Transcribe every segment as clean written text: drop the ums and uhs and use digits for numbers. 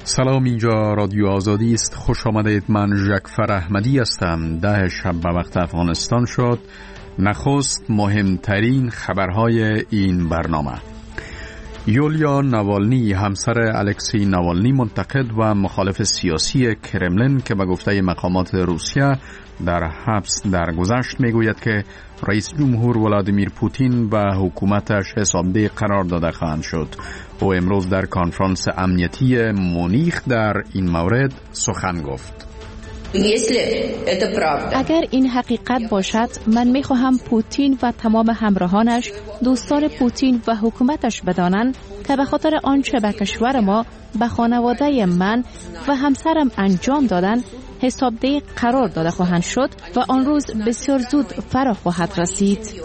سلام، اینجا رادیو آزادی است. خوش آمدید. من ژکفر احمدی هستم. 10 شب به وقت افغانستان شد. نخست مهمترین خبرهای این برنامه. یولیا ناوالنی، همسر الکسی ناوالنی، منتقد و مخالف سیاسی کرملین که به گفته مقامات روسیه در حبس درگذشت، میگوید که رئیس جمهور ولادیمیر پوتین و حکومتش حسابده قرار داده خواهند شد. او امروز در کنفرانس امنیتی مونیخ در این مورد سخن گفت. اگر این حقیقت باشد، من میخواهم پوتین و تمام همراهانش دوستان پوتین و حکومتش بدانند که به خاطر آنچه به کشور ما، به خانواده من و همسرم انجام دادن، حسابده قرار داده خواهند شد و آن روز بسیار زود فرا خواهد رسید.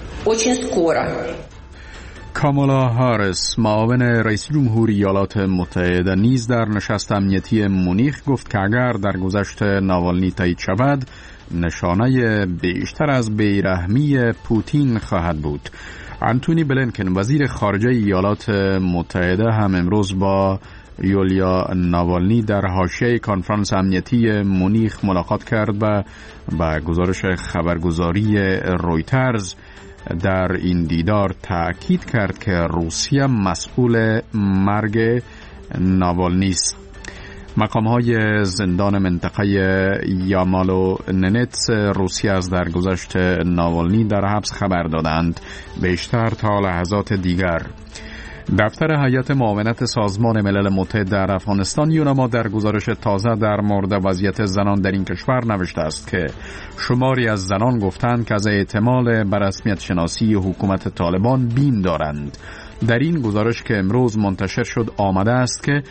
کامالا هاریس، معاون رئیس جمهور ایالات متحده، نیز در نشست امنیتی مونیخ گفت که اگر درگذشت ناوالنی تایید شود، نشانه بیشتر از بیرحمی پوتین خواهد بود. آنتونی بلینکن، وزیر خارجه ایالات متحده، هم امروز با یولیا ناوالنی در حاشیه کنفرانس امنیتی مونیخ ملاقات کرد و با گزارش خبرگزاری رویترز در این دیدار تأکید کرد که روسیه مسئول مرگ ناوالنی است. مقام‌های زندان منطقه یامالو ننتس روسیه از درگذشت ناوالنی در حبس خبر دادند، بیشتر تا لحظات دیگر. دفتر هیئت معاونت سازمان ملل متحد در افغانستان یونما در گزارش تازه در مورد وضعیت زنان در این کشور نوشته است که شماری از زنان گفتند که از احتمال به رسمیت شناسی حکومت طالبان بیم دارند. در این گزارش که امروز منتشر شد آمده است که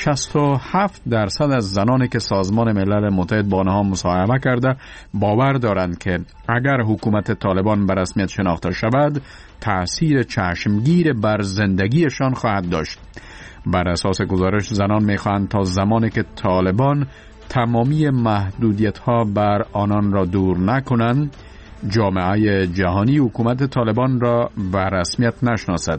67% از زنانی که سازمان ملل متحد با آنها مصاحبه کرده باور دارند که اگر حکومت طالبان به رسمیت شناخته شود، تأثیر چشمگیر بر زندگیشان خواهد داشت. بر اساس گزارش، زنان میخواهند تا زمانی که طالبان تمامی محدودیت‌ها بر آنان را دور نکنند، جامعه جهانی حکومت طالبان را به رسمیت نشناسد.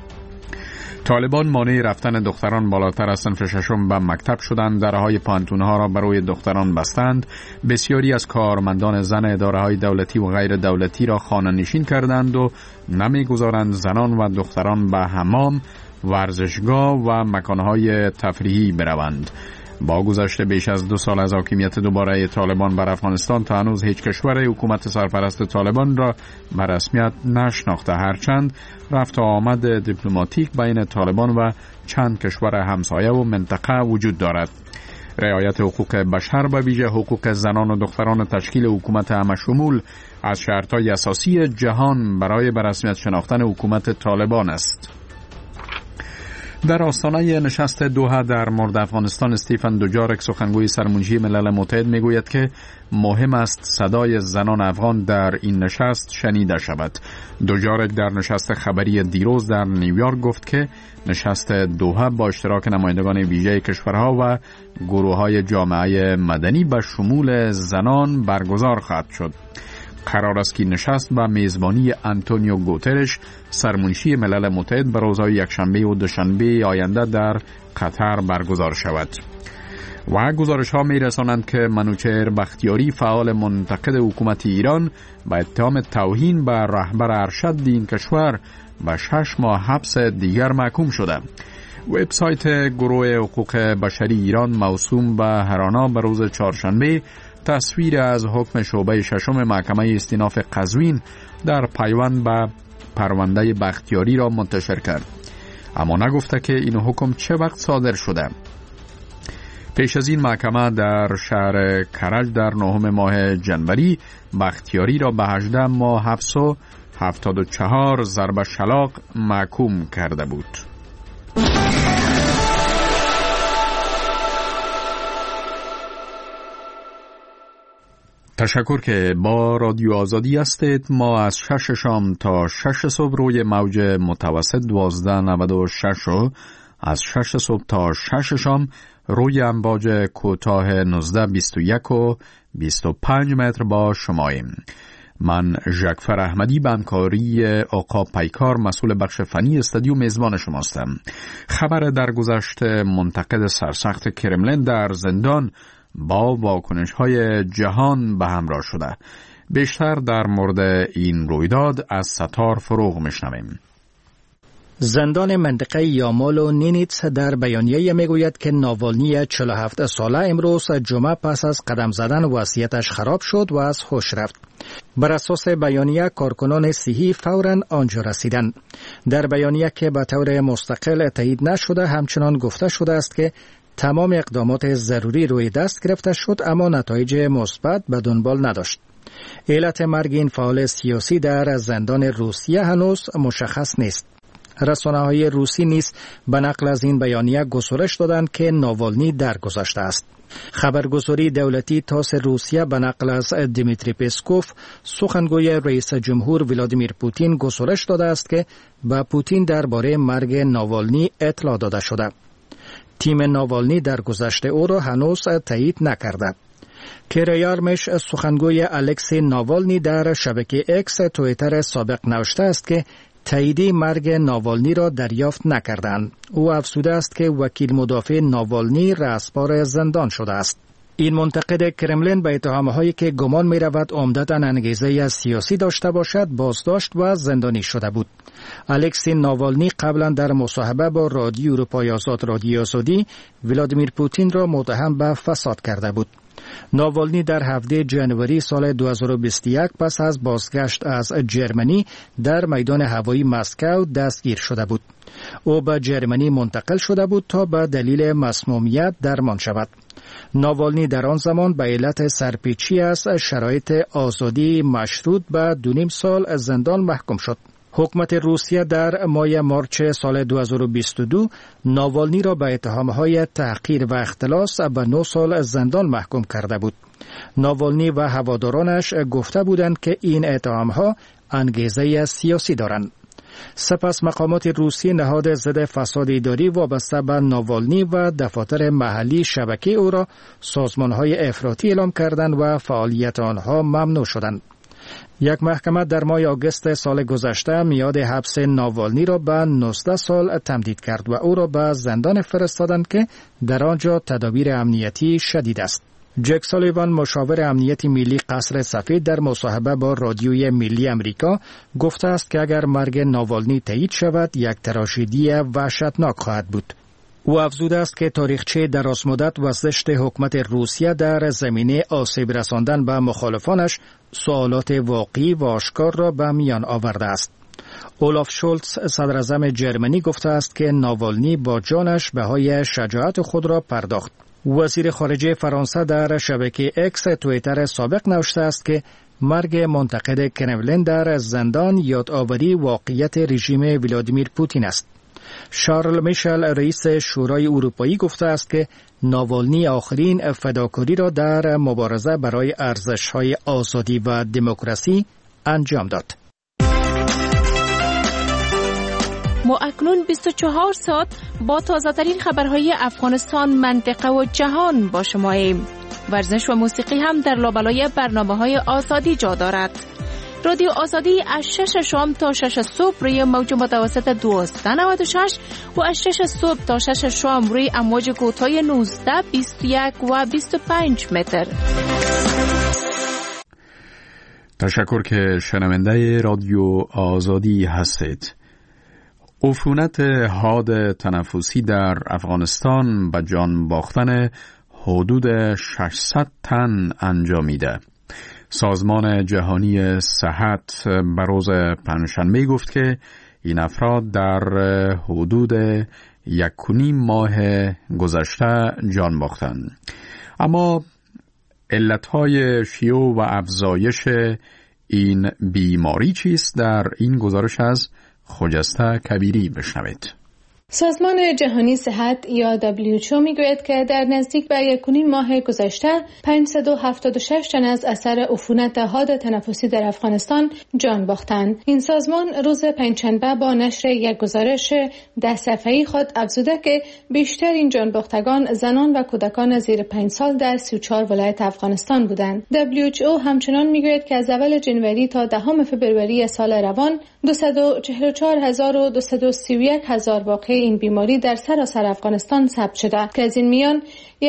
طالبان مانع رفتن دختران بالاتر از صنف ششم به مکتب شدند، درهای پانتونها را برای دختران بستند، بسیاری از کارمندان زن اداره‌های دولتی و غیر دولتی را خانه نشین کردند و نمیگذارند زنان و دختران به حمام، ورزشگاه و مکانهای تفریحی بروند. با گذشت بیش از 2 سال از حاکمیت دوباره طالبان بر افغانستان، تا هنوز هیچ کشور حکومت سرپرست طالبان را به رسمیت نشناخته، هرچند رفت و آمد دیپلماتیک بین طالبان و چند کشور همسایه و منطقه وجود دارد. رعایت حقوق بشر و ویژه حقوق زنان و دختران تشکیل حکومت همشمول از شرط‌های اساسی جهان برای به رسمیت شناختن حکومت طالبان است. در آستانه نشست دوحه در مورد افغانستان، استیفن دوجارک، سخنگوی سرمنشی ملل متحد، میگوید که مهم است صدای زنان افغان در این نشست شنیده شود. دوجارک در نشست خبری دیروز در نیویورک گفت که نشست دوحه با اشتراک نمایندگان ویژه کشورها و گروه‌های جامعه مدنی به شمول زنان برگزار خواهد شد. قرار است که نشست با میزبانی آنتونیو گوترش، سرمنشی ملل متحد، به روزهای یکشنبه و دوشنبه آینده در قطر برگزار شود. و گزارش ها می رسانند که منوچهر بختیاری، فعال منتقد حکومت ایران، با اتهام توهین به رهبر ارشد این کشور به 6 ماه حبس دیگر محکوم شده. وبسایت گروه حقوق بشری ایران موسوم به هرانا به روز چهارشنبه تصویر از حکم شعبه 6 محکمه استیناف قزوین در پیوند به پرونده بختیاری را منتشر کرد، اما نگفته که این حکم چه وقت صادر شده. پیش از این محکمه در شهر کرج در 9 ماه جنوری بختیاری را به 18 ماه حبس و 74 ضرب شلاق محکوم کرده بود. تشکر که با رادیو آزادی هستید. ما از 6 شام تا 6 صبح روی موج متوسط 1296 و از 6 صبح تا 6 شام روی امواج کوتاه 1921 و 25 متر با شماییم. من ژکفر احمدی به همکاری آقا پیکار مسئول بخش فنی استودیو میزبان شماستم. خبر درگذشت منتقد سرسخت کرملین در زندان با واکنش‌های جهان به همراه شده. بیشتر در مورد این رویداد از ستار فروغ میشنویم. زندان منطقه یامال و نینیتس در بیانیه میگوید که ناوالنی 47 ساله امروز جمعه پس از قدم زدن وضعیتش خراب شد و از هوش رفت. بر اساس بیانیه کارکنان صحی فوراً آنجا رسیدند. در بیانیه که به طور مستقل تایید نشده همچنان گفته شده است که تمام اقدامات ضروری روی دست گرفته شد اما نتایج مثبت به دنبال نداشت. علت مرگ این فعال سیاسی در زندان روسیه هنوز مشخص نیست. رسانه‌های روسی نیز به نقل از این بیانیه گزارش دادند که ناوالنی درگذشته است. خبرگزاری دولتی تاس روسیه به نقل از دیمیتری پسکوف سخنگوی رئیس جمهور ولادیمیر پوتین گزارش داده است که به پوتین درباره مرگ ناوالنی اطلاع داده شده. تیم ناوالنی درگذشت او را هنوز تایید نکرده. کریارمش سخنگوی الکسی ناوالنی در شبکه اکس توییتر سابق نوشته است که تاییدی مرگ ناوالنی را دریافت نکردند. او افزوده است که وکیل مدافع ناوالنی رأسپار زندان شده است. این منتقد کرملین به اتهامهایی که گمان می رود عمدتاً انگیزه سیاسی داشته باشد بازداشت و زندانی شده بود. الکسی ناوالنی قبلا در مصاحبه با رادیو اروپای آزاد رادیو آزادی ولادیمیر پوتین را متهم به فساد کرده بود. ناوالنی در 7 ژانویه سال 2021 پس از بازگشت از جرمنی در میدان هوایی مسکو دستگیر شده بود. او به جرمنی منتقل شده بود تا به دلیل مسمومیت درمان شود. ناوالنی در آن زمان به علت سرپیچی از شرایط آزادی مشروط به 2.5 سال زندان محکوم شد. حکومت روسیه در ماه مارچ سال 2022 ناوالنی را به اتهامهای تحقیر و اختلاس به 9 سال زندان محکوم کرده بود. ناوالنی و هوادارانش گفته بودند که این اتهامها انگیزه سیاسی دارند. سپس مقامات روسی نهاد ضد فساد اداری وابسته به ناوالنی و دفاتر محلی شبکه او را سازمان‌های افراطی اعلام کردند و فعالیت آنها ممنوع شدند. یک محکمه در ماه آگوست سال گذشته میعاد حبس ناوالنی را به 19 سال تمدید کرد و او را به زندان فرستادند که در آنجا تدابیر امنیتی شدید است. جک سالیوان مشاور امنیت ملی قصر سفید در مصاحبه با رادیوی ملی امریکا گفته است که اگر مرگ ناوالنی تایید شود یک تراژدی وحشتناک خواهد بود. او افزوده است که تاریخچه درازمدت و زشت حکومت روسیه در زمینه آسیب رساندن به مخالفانش سوالات واقعی و آشکار را به میان آورده است. اولاف شولتز صدر اعظم جرمنی گفته است که ناوالنی با جانش بهای شجاعت خود را پرداخت. وزیر خارجه فرانسه در شبکه اکس توییتر سابق نوشته است که مرگ منتقد کرملین در زندان یادآوری واقعیت رژیم ولادیمیر پوتین است. شارل میشل رئیس شورای اروپایی گفته است که ناوالنی آخرین فداکاری را در مبارزه برای ارزش‌های آزادی و دموکراسی انجام داد. ما اکنون 24 ساعت با تازه‌ترین خبرهای افغانستان، منطقه و جهان با شماییم. ورزش و موسیقی هم در لابلای برنامه‌های آزادی جا دارد. رادیو آزادی از 6 شام تا 6 صبح روی موج متوسط 1296 و از 6 صبح تا 6 شام روی امواج کوتاه 19، 21 و 25 متر. تشکر که شنونده رادیو آزادی هستید. عفونت حاد تنفسی در افغانستان به جان باختن حدود 600 تن انجامیده. سازمان جهانی صحت به روز پنجشنبه گفت که این افراد در حدود 1.5 ماه گذشته جان باختند. اما علتهای شیوع و افزایش این بیماری چیست؟ در این گزارش از خجسته کبیری بشنوید. سازمان جهانی صحت یا WHO میگوید که در نزدیک به 1.5 ماه گذشته 576 تن از اثر عفونت حاد تنفسی در افغانستان جان باختند. این سازمان روز پنجشنبه با نشر یک گزارش 10 صفحه‌ای خود افزوده که بیشتر این جان باختگان زنان و کودکان زیر 5 سال در 34 ولایت افغانستان بودند. WHO همچنان میگوید که از اول جنوری تا 10 فوریه سال روان 244,231 واقعه این بیماری در سراسر افغانستان ثبت شده که از این میان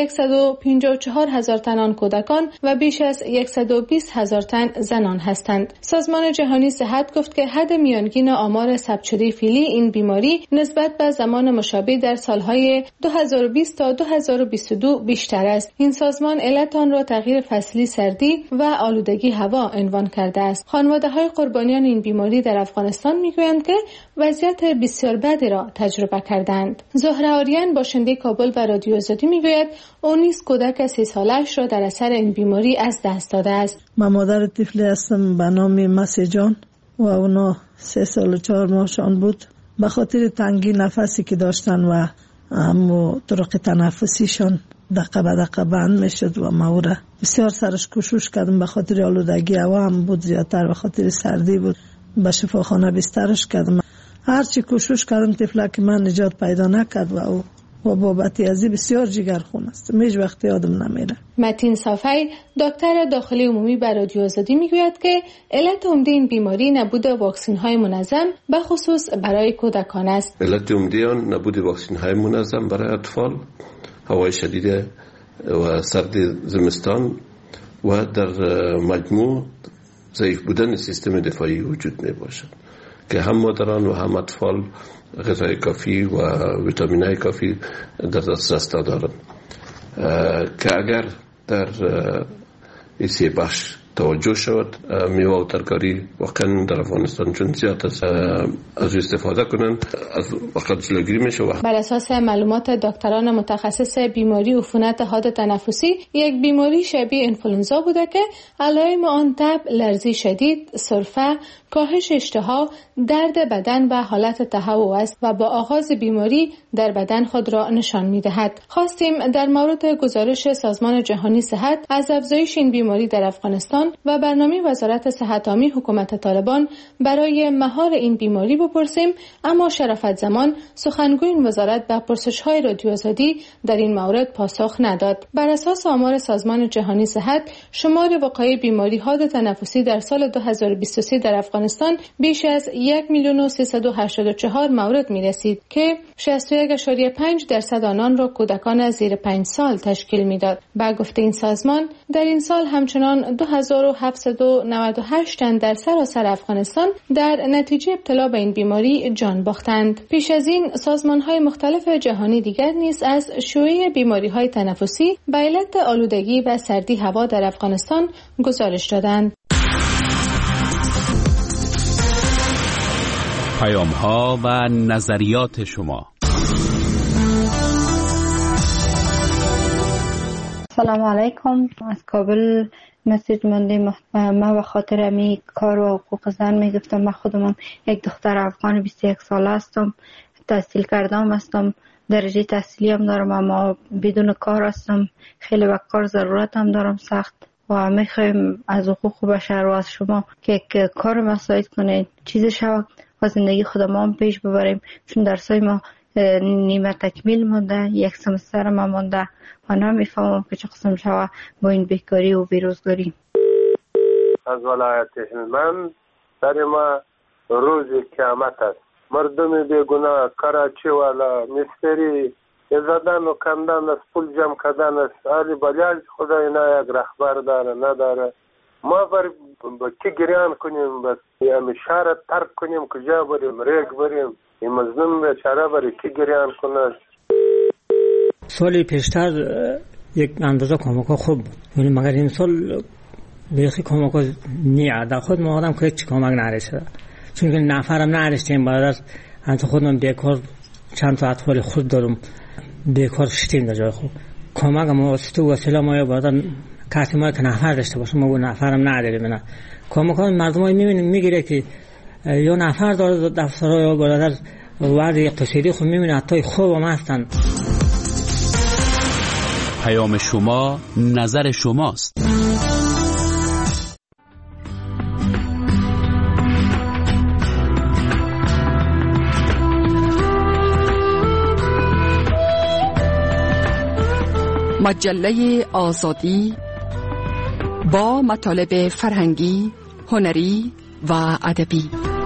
154,000 تن آن کودکان و بیش از 120,000 تن زنان هستند. سازمان جهانی صحت گفت که حد میانگین آمار ثبت شده فعلی این بیماری نسبت به زمان مشابه در سالهای 2020 تا 2022 بیشتر است. این سازمان علت آن را تغییر فصلی سردی و آلودگی هوا عنوان کرده است. خانواده‌های قربانیان این بیماری در افغانستان میگویند که وضعیت بسیار بدی را تجربه کردند. زهره آریان باشنده کابل به رادیو آزادی میگوید او نیز کودک 3 سالش را در اثر این بیماری از دست داده است. من مادر طفلی هستم به نام مسی جان و اونا 3 سال و 4 ماهشان بود. به خاطر تنگی نفسی که داشتن و همو طرق تنفسیشان دقیقه به دقیقه بند میشد و ما را بسیار سرش کوشش کردم. به خاطر آلودگی هوا هم بود، زیادتر به خاطر سردی بود. به شفاخانه بسترش کردم. هرچی کوشش کردم طفلک من نجات پیدا نکرد و بابت ازی بسیار جگرخون است. هیچ وقت یادم نمیره. متین صافی دکتر داخلی عمومی بر رادیو آزادی میگوید که علت عمده این بیماری نبود واکسن های منظم به خصوص برای کودکان است. علت عمده آن نبود واکسن های منظم برای اطفال، هوای شدید و سرد زمستان و در مجموع ضعیف بودن سیستم دفاعی وجود می باشد که هم مادران و هم اطفال غذای کافی و ویتامین‌های کافی در دسترس ندارند که اگر در این 3 بخش توجه شود میوه و ترکاری واقعا در افغانستان چون زیاد از استفاده کنن از وقت جلوگیری میشه. بر اساس معلومات دکتران متخصص بیماری عفونت حاد تنفسی، یک بیماری شبیه انفلوئنزا بوده که علائم آن تب، لرزی شدید، سرفه، کاهش اشتها، درد بدن و حالت تهوع است و با آغاز بیماری در بدن خود را نشان می‌دهد. خواستیم در مورد گزارش سازمان جهانی صحت از افزایش این بیماری در افغانستان و برنامه وزارت صحت عامی حکومت طالبان برای مهار این بیماری بپرسیم، اما شرافت زمان سخنگوی این وزارت به پرسش‌های رادیو آزادی در این مورد پاسخ نداد. بر اساس آمار سازمان جهانی صحت، شمار وقایع بیماری حاد تنفسی در سال 2023 در افغانستان بیش از 1,384,000 مورد می‌رسید که 61.5% آنان را کودکان زیر 5 سال تشکیل می‌داد. با گفته این سازمان در این سال همچنان 2,798 تن در سراسر افغانستان در نتیجه ابتلا به این بیماری جان باختند. پیش از این سازمان‌های مختلف جهانی دیگر نیز از شیوع بیماری‌های تنفسی به علت آلودگی و سردی هوا در افغانستان گزارش دادند. پیام‌ها و نظریات شما. سلام علیکم، از کابل مسیج مندیم. من به خاطر امی کار و حقوق زن میگفتم. من خودم یک دختر افغان 21 ساله هستم، تحصیل کردم هستم، درجه تحصیلی هم دارم، اما بدون کار هستم. خیلی به کار ضرورت هم دارم سخت و میخوایم از حقوق بشر و از شما که کار مساعد کنید، چیزی شود و زندگی خودم هم پیش ببریم، چون درسای ما نیمه تکمیل مونده، یک سمستر ما مونده و نمیفهمم که چه قسم شود با این بیکاری و بیروزگاری. از ولایت هلمند در ما روز قیامت است. مردم بیگناه کراچی والا مستری زدن و کندن است، پول جمع کردن است. علی بلیاج خدای نه یک رهبر داره نداره. ما بر کی گریان کنیم، بس همین شهر ترک کنیم، کجا بریم، ریگ بریم، این مظلوم بیچاره بر کی گریان کنه. سالی پیشتر یک اندازه کمک‌ها خوب بود، ولی مگر این سال بیخی کمک‌ها نیه. در خود ما آدم که هیچ کمک نرسیده، چون که نفرم نرسیدیم. بعد از انت خودم بیکار چند تا اطفال خود دارم، بیکار شدیم در جای خوب. کمک ما وسیله ما یا بعدا کسی ما که نفر داشته باشه، ما نفرم نداریم. نه کمک‌ها مردم ها می‌بینیم میگیره که یا نفر داره دفترها یا برادر وضع اقتصادی خود میبینه حتی خوب هم هستن. پیام شما نظر شماست. مجله آزادی با مطالب فرهنگی، هنری و ادبی.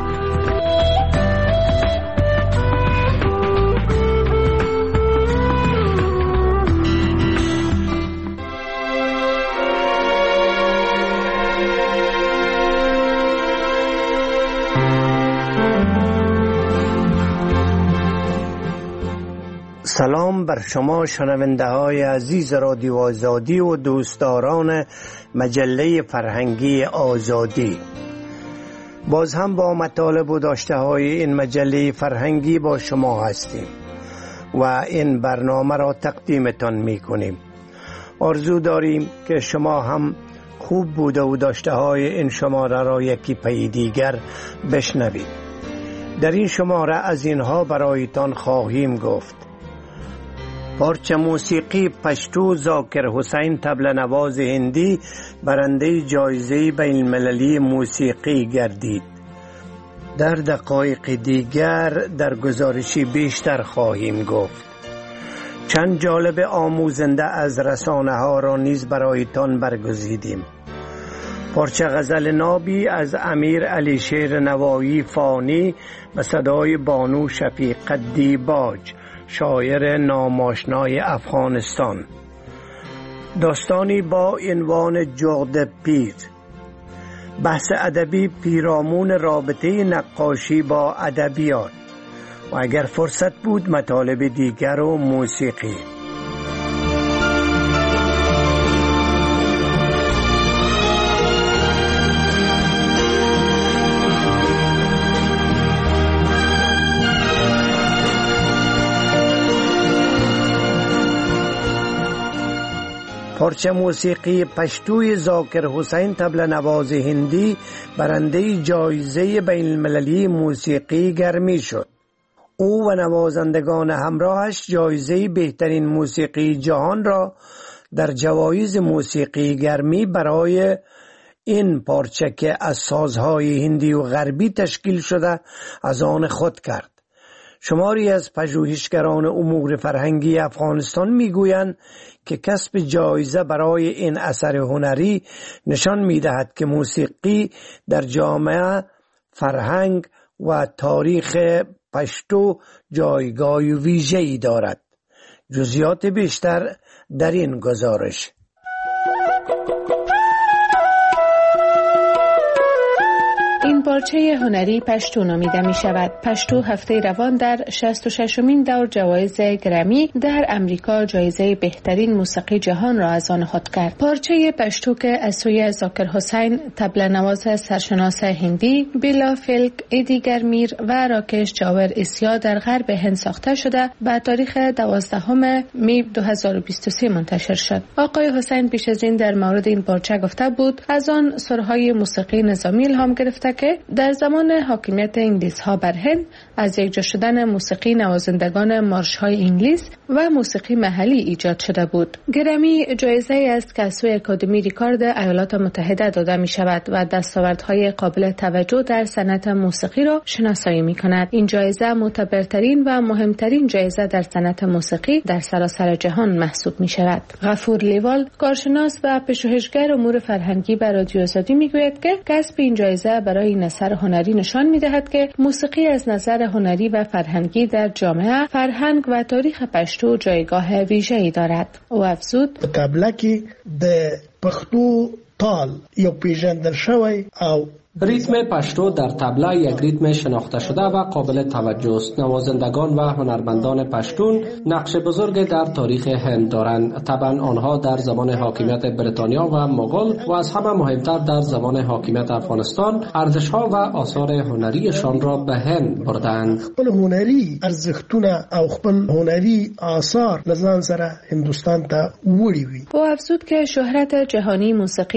سلام بر شما شنونده های عزیز رادیو آزادی و دوستداران مجله فرهنگی آزادی. باز هم با مطالب و داشته های این مجله فرهنگی با شما هستیم و این برنامه را تقدیمتان می کنیم. آرزو داریم که شما هم خوب بوده و داشته های این شماره را یکی پی دیگر بشنوید. در این شماره از اینها برایتان خواهیم گفت: پارچه موسیقی پشتو ذاکر حسین طبل نواز هندی برنده جایزه بین المللی موسیقی گردید. در دقایق دیگر در گزارشی بیشتر خواهیم گفت. چند جالب آموزنده از رسانه ها را نیز برایتان برگزیدیم. پارچه غزل نابی از امیر علی شیر نوایی فانی به صدای بانو شفیقه دیباج، شاعر ناماشنای افغانستان. داستانی با عنوان جغد پیر. بحث ادبی پیرامون رابطه نقاشی با ادبیات و اگر فرصت بود مطالب دیگر و موسیقی. پارچه موسیقی پشتوی ذاکر حسین طبل نواز هندی برنده جایزه بین المللی موسیقی گرمی شد. او و نوازندگان همراهش جایزه بهترین موسیقی جهان را در جوایز موسیقی گرمی برای این پارچه که از سازهای هندی و غربی تشکیل شده از آن خود کرد. شماری از پژوهشگران امور فرهنگی افغانستان میگویند که کسب جایزه برای این اثر هنری نشان می‌دهد که موسیقی در جامعه، فرهنگ و تاریخ پشتو جایگاه ویژه‌ای دارد. جزئیات بیشتر در این گزارش. این پارچه هنری پشتو نامیده می شود. پشتو هفته روان در 66مین دور جوایز گرمی در امریکا جایزه بهترین موسیقی جهان را از آن خود کرد. پارچه پشتو که از سوی ذاکر حسین طبل نواز سرشناس هندی، بیلا فلک، ایدی میر و راکش جاور اسیا در غرب هند ساخته شده به تاریخ 12 می 2023 منتشر شد. آقای حسین پیش از این در مورد این پارچه گفته بود از آن سرهای موسیقی نظامی الهام گرفته که در زمان حاکمیت انگلیس ها بر هند از یکجا شدن موسیقی نوازندگان مارش های انگلیس و موسیقی محلی ایجاد شده بود. گرمی جایزه است که از سوی اکادمی ریکارد ایالات متحده داده می شود و دستاوردهای قابل توجه در صنعت موسیقی را شناسایی می کند. این جایزه معتبرترین و مهمترین جایزه در صنعت موسیقی در سراسر جهان محسوب می شود. غفور لیوال، کارشناس و پژوهشگر امور فرهنگی بر رادیو آزادی می گوید که کسب این جایزه برای این اثر هنری نشان می دهد که موسیقی از نظر هنری و فرهنگی در جامعه، فرهنگ و تاریخ پشتو جایگاه ویژه‌ای دارد. او افزود: طبله کې د پښتو تال یو پیژندل شوی او ریتم پشتو در طبله یک ریتم شناخته شده و قابل توجه است. نوازندگان و هنرمندان پشتون نقش بزرگ در تاریخ هند دارند. طبعا آنها در زمان حاکمیت بریتانیا و مغول و از همه مهمتر در زمان حاکمیت افغانستان ارزش‌ها و آثار هنریشان را به هند بردند. خپل هنری ارزښتونه او خپل هنری آثار لزان سره هندوستان ته وړي وي. او افزود که شهرت جهانی موسیقی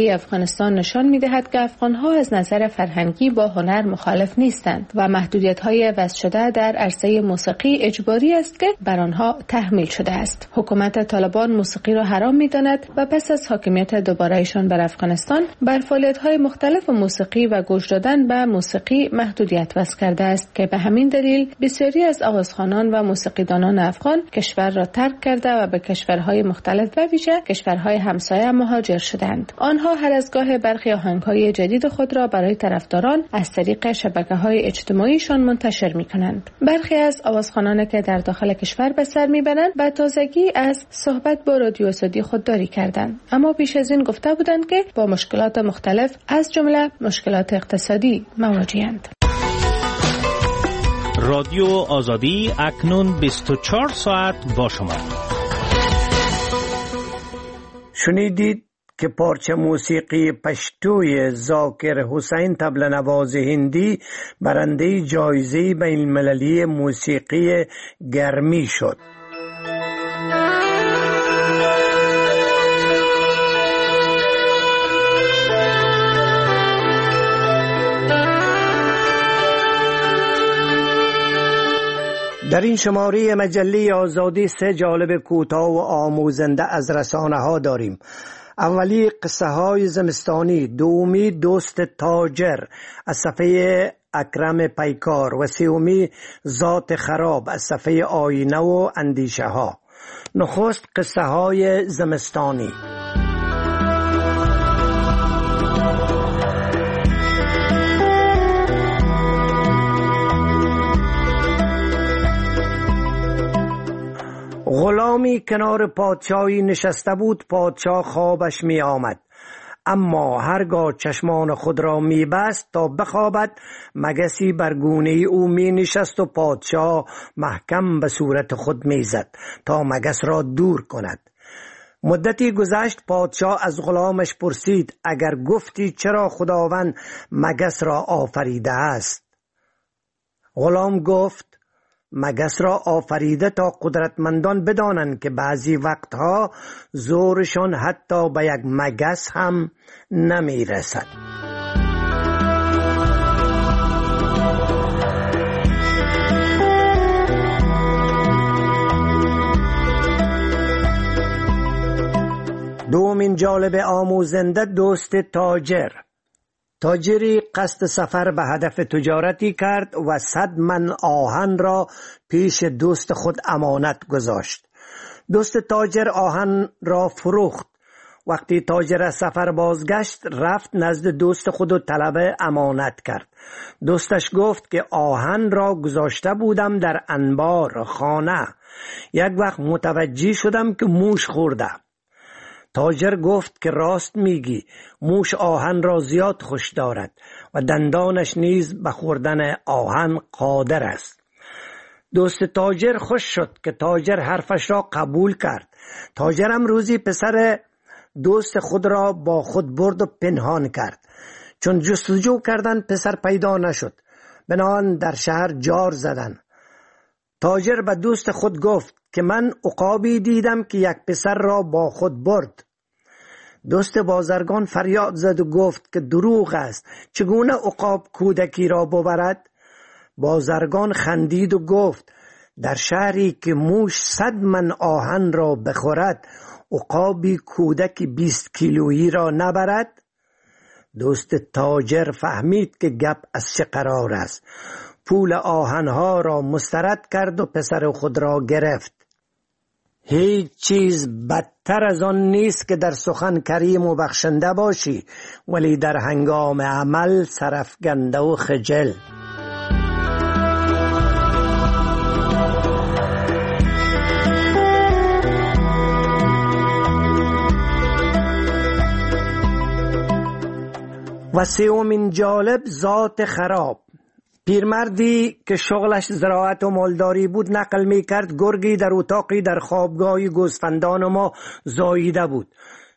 موسیقی افغانستان نشان می‌دهد که افغان‌ها از نظر فرهنگی با هنر مخالف نیستند و محدودیت‌های وضع شده در عرصه موسیقی اجباری است که بر آنها تحمیل شده است. حکومت طالبان موسیقی را حرام می‌داند و پس از حاکمیت دوباره‌شان بر افغانستان بر فعالیت‌های مختلف موسیقی و گوش دادن به موسیقی محدودیت وضع کرده است که به همین دلیل بسیاری از آوازخوانان و موسیقیدانان افغان کشور را ترک کرده و به کشورهای مختلف و ویژه کشورهای همسایه مهاجر شدند. آنها هر از گاه برخی آهنگ‌های جدید خود را برای طرفداران از طریق شبکه‌های اجتماعیشان منتشر می‌کنند. برخی از آوازخوانان که در داخل کشور به سر می‌برند به تازگی از صحبت با رادیو آزادی خودداری کردند، اما پیش از این گفته بودند که با مشکلات مختلف از جمله مشکلات اقتصادی مواجه‌اند. رادیو آزادی اکنون 24 ساعت با شما. شنیدید که پارچه موسیقی پشتوی ذاکر حسین طبل‌نواز هندی برنده جایزه بین المللی موسیقی گرمی شد. در این شماره مجله آزادی 3 جالب کوتاه و آموزنده از رسانه ها داریم. اولی قصه های زمستانی، دومی دوست تاجر از صفحه اکرم پیکار و سومی ذات خراب از صفحه آینه و اندیشه ها. نخست قصه های زمستانی. غلامی کنار پادشاهی نشسته بود. پادشاه خوابش می آمد، اما هرگاه چشمان خود را می بست تا بخوابد، مگسی بر گونه او می نشست و پادشاه محکم به صورت خود می زد تا مگس را دور کند. مدتی گذشت. پادشاه از غلامش پرسید اگر گفتی چرا خداوند مگس را آفریده است؟ غلام گفت مگس را آفریده تا قدرتمندان بدانند که بعضی وقتها زورشان حتی به یک مگس هم نمی رسد. دومین جالب آموزنده دوست تاجر. تاجری قصد سفر به هدف تجارتی کرد و 100 من آهن را پیش دوست خود امانت گذاشت. دوست تاجر آهن را فروخت. وقتی تاجر از سفر بازگشت، رفت نزد دوست خود و طلب امانت کرد. دوستش گفت که آهن را گذاشته بودم در انبار خانه. یک وقت متوجه شدم که موش خورده. تاجر گفت که راست میگی، موش آهن را زیاد خوش دارد و دندانش نیز به خوردن آهن قادر است. دوست تاجر خوش شد که تاجر حرفش را قبول کرد. تاجرم روزی پسر دوست خود را با خود برد و پنهان کرد. چون جستجو کردن پسر پیدا نشد، بنابراین در شهر جار زدن. تاجر به دوست خود گفت که من عقابی دیدم که یک پسر را با خود برد. دوست بازرگان فریاد زد و گفت که دروغ است، چگونه عقاب کودکی را ببرد؟ بازرگان خندید و گفت در شهری که موش 100 من آهن را بخورد، عقابی کودکی 20 کیلویی را نبرد؟ دوست تاجر فهمید که گپ از چه قرار است. پول آهنها را مسترد کرد و پسر خود را گرفت. هیچ چیز بدتر از آن نیست که در سخن کریم و بخشنده باشی، ولی در هنگام عمل سرفکنده و خجل. و سومین جالب ذات خراب. پیرمردی که شغلش زراعت و مالداری بود نقل می کرد گرگی در اتاقی در خوابگاه گوسفندان ما زاییده بود.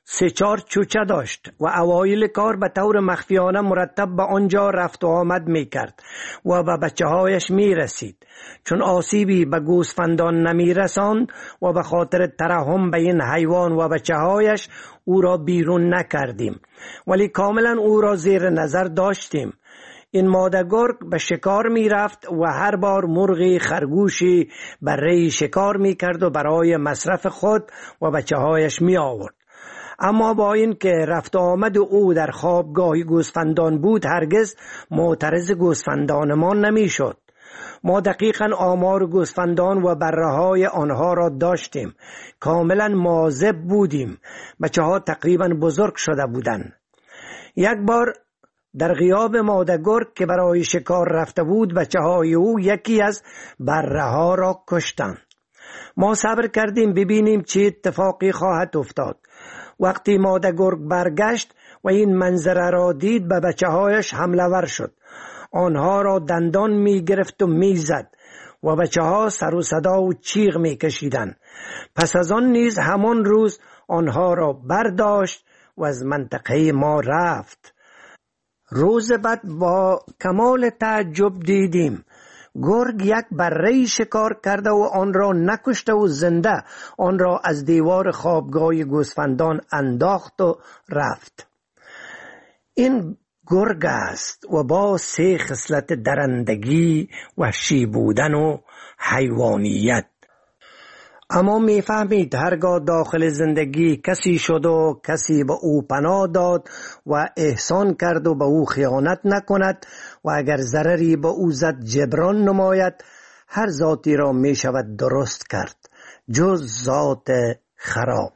3-4 چوچه داشت و اوایل کار به طور مخفیانه مرتب به آنجا رفت و آمد می کرد و به بچه هایش می رسید. چون آسیبی به گوسفندان نمی رساند و به خاطر ترحم به این حیوان و بچه هایش او را بیرون نکردیم، ولی کاملا او را زیر نظر داشتیم. این ماده گرگ به شکار می رفت و هر بار مرغی خرگوشی برای شکار می کرد و برای مصرف خود و بچه هایش می آورد. اما با این که رفت آمد او در خوابگاه گوسفندان بود، هرگز معترض گوسفندانمان نمی شد. ما دقیقاً آمار گوسفندان و بره‌های آنها را داشتیم. کاملاً مواظب بودیم. بچه ها تقریباً بزرگ شده بودند. یک بار در غیاب ماده گرگ که برای شکار رفته بود، بچه های او یکی از بره‌ها را کشتند. ما صبر کردیم ببینیم چه اتفاقی خواهد افتاد. وقتی ماده گرگ برگشت و این منظره را دید، به بچه هایش حمله ور شد. آنها را دندان می گرفت و می زد و بچه ها سر و صدا و چیغ می کشیدن. پس از آن نیز همان روز آنها را برداشت و از منطقه ما رفت. روز بعد با کمال تعجب دیدیم گرگ یک بره شکار کرده و آن را نکشته و زنده آن را از دیوار خوابگاه گوسفندان انداخت و رفت. این گرگ است و با 3 خصلت درندگی، وحشی بودن و حیوانیت. اما میفهمید هرگاه داخل زندگی کسی شد و کسی به او پناه داد و احسان کرد و به او خیانت نکند و اگر ضرری به او زد جبران نماید، هر ذاتی را می شود درست کرد جز ذات خراب.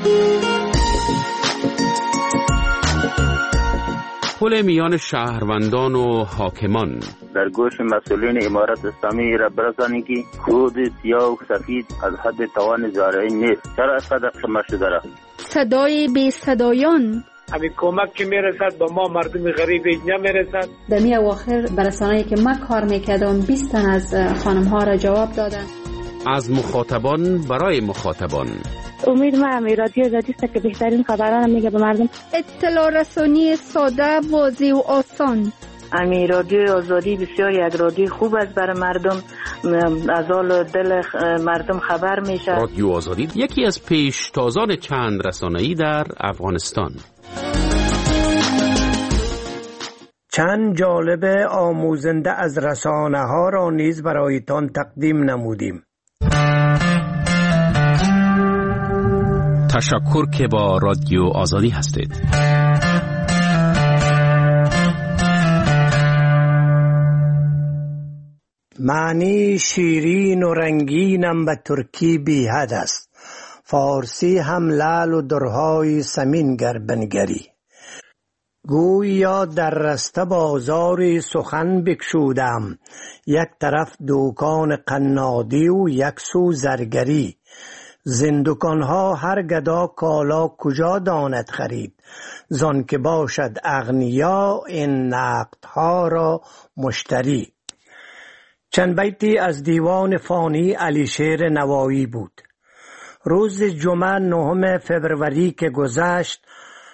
پل میان شهروندان و حاکمان. در گوش مسئولین امارت اسلامی را برسانید که خود سیاه و سفید از حد توان زارعی نیست. چرا اینقدر خمه شده را؟ صدای بی صدایان. همین کمک که میرسد به ما مردم غریب نمیرسد. در می اواخر برسانه‌ای که ما کار میکردم 20 تن از خانم ها را جواب دادن. از مخاطبان برای مخاطبان. امید ما هم رادیو آزادی است که بهترین خبران میگه به مردم. اطلاع رسانی ساده، واضح و آسان. امی رادیو آزادی بسیار یک رادیو خوب است برای مردم، از حال دل مردم خبر میشه. رادیو آزادی یکی از پیشتازان چند رسانه‌ای در افغانستان. چند جالب آموزنده از رسانه ها را نیز برایتان تقدیم نمودیم. تشکر که با رادیو آزادی هستید. معنی شیرین و رنگینم به ترکی بی حد است، فارسی هم لعل و درهای سمین گر بنگری. گویا در رسته بازاری سخن بکشودم، یک طرف دوکان قنادی و یک سو زرگری. زندگانها هر گدا کالا کجا داند خرید، زان که باشد اغنیا این نقدها را مشتری. چند بیتی از دیوان فانی علیشیر نوایی بود. روز جمعه 9 فوریه که گذشت،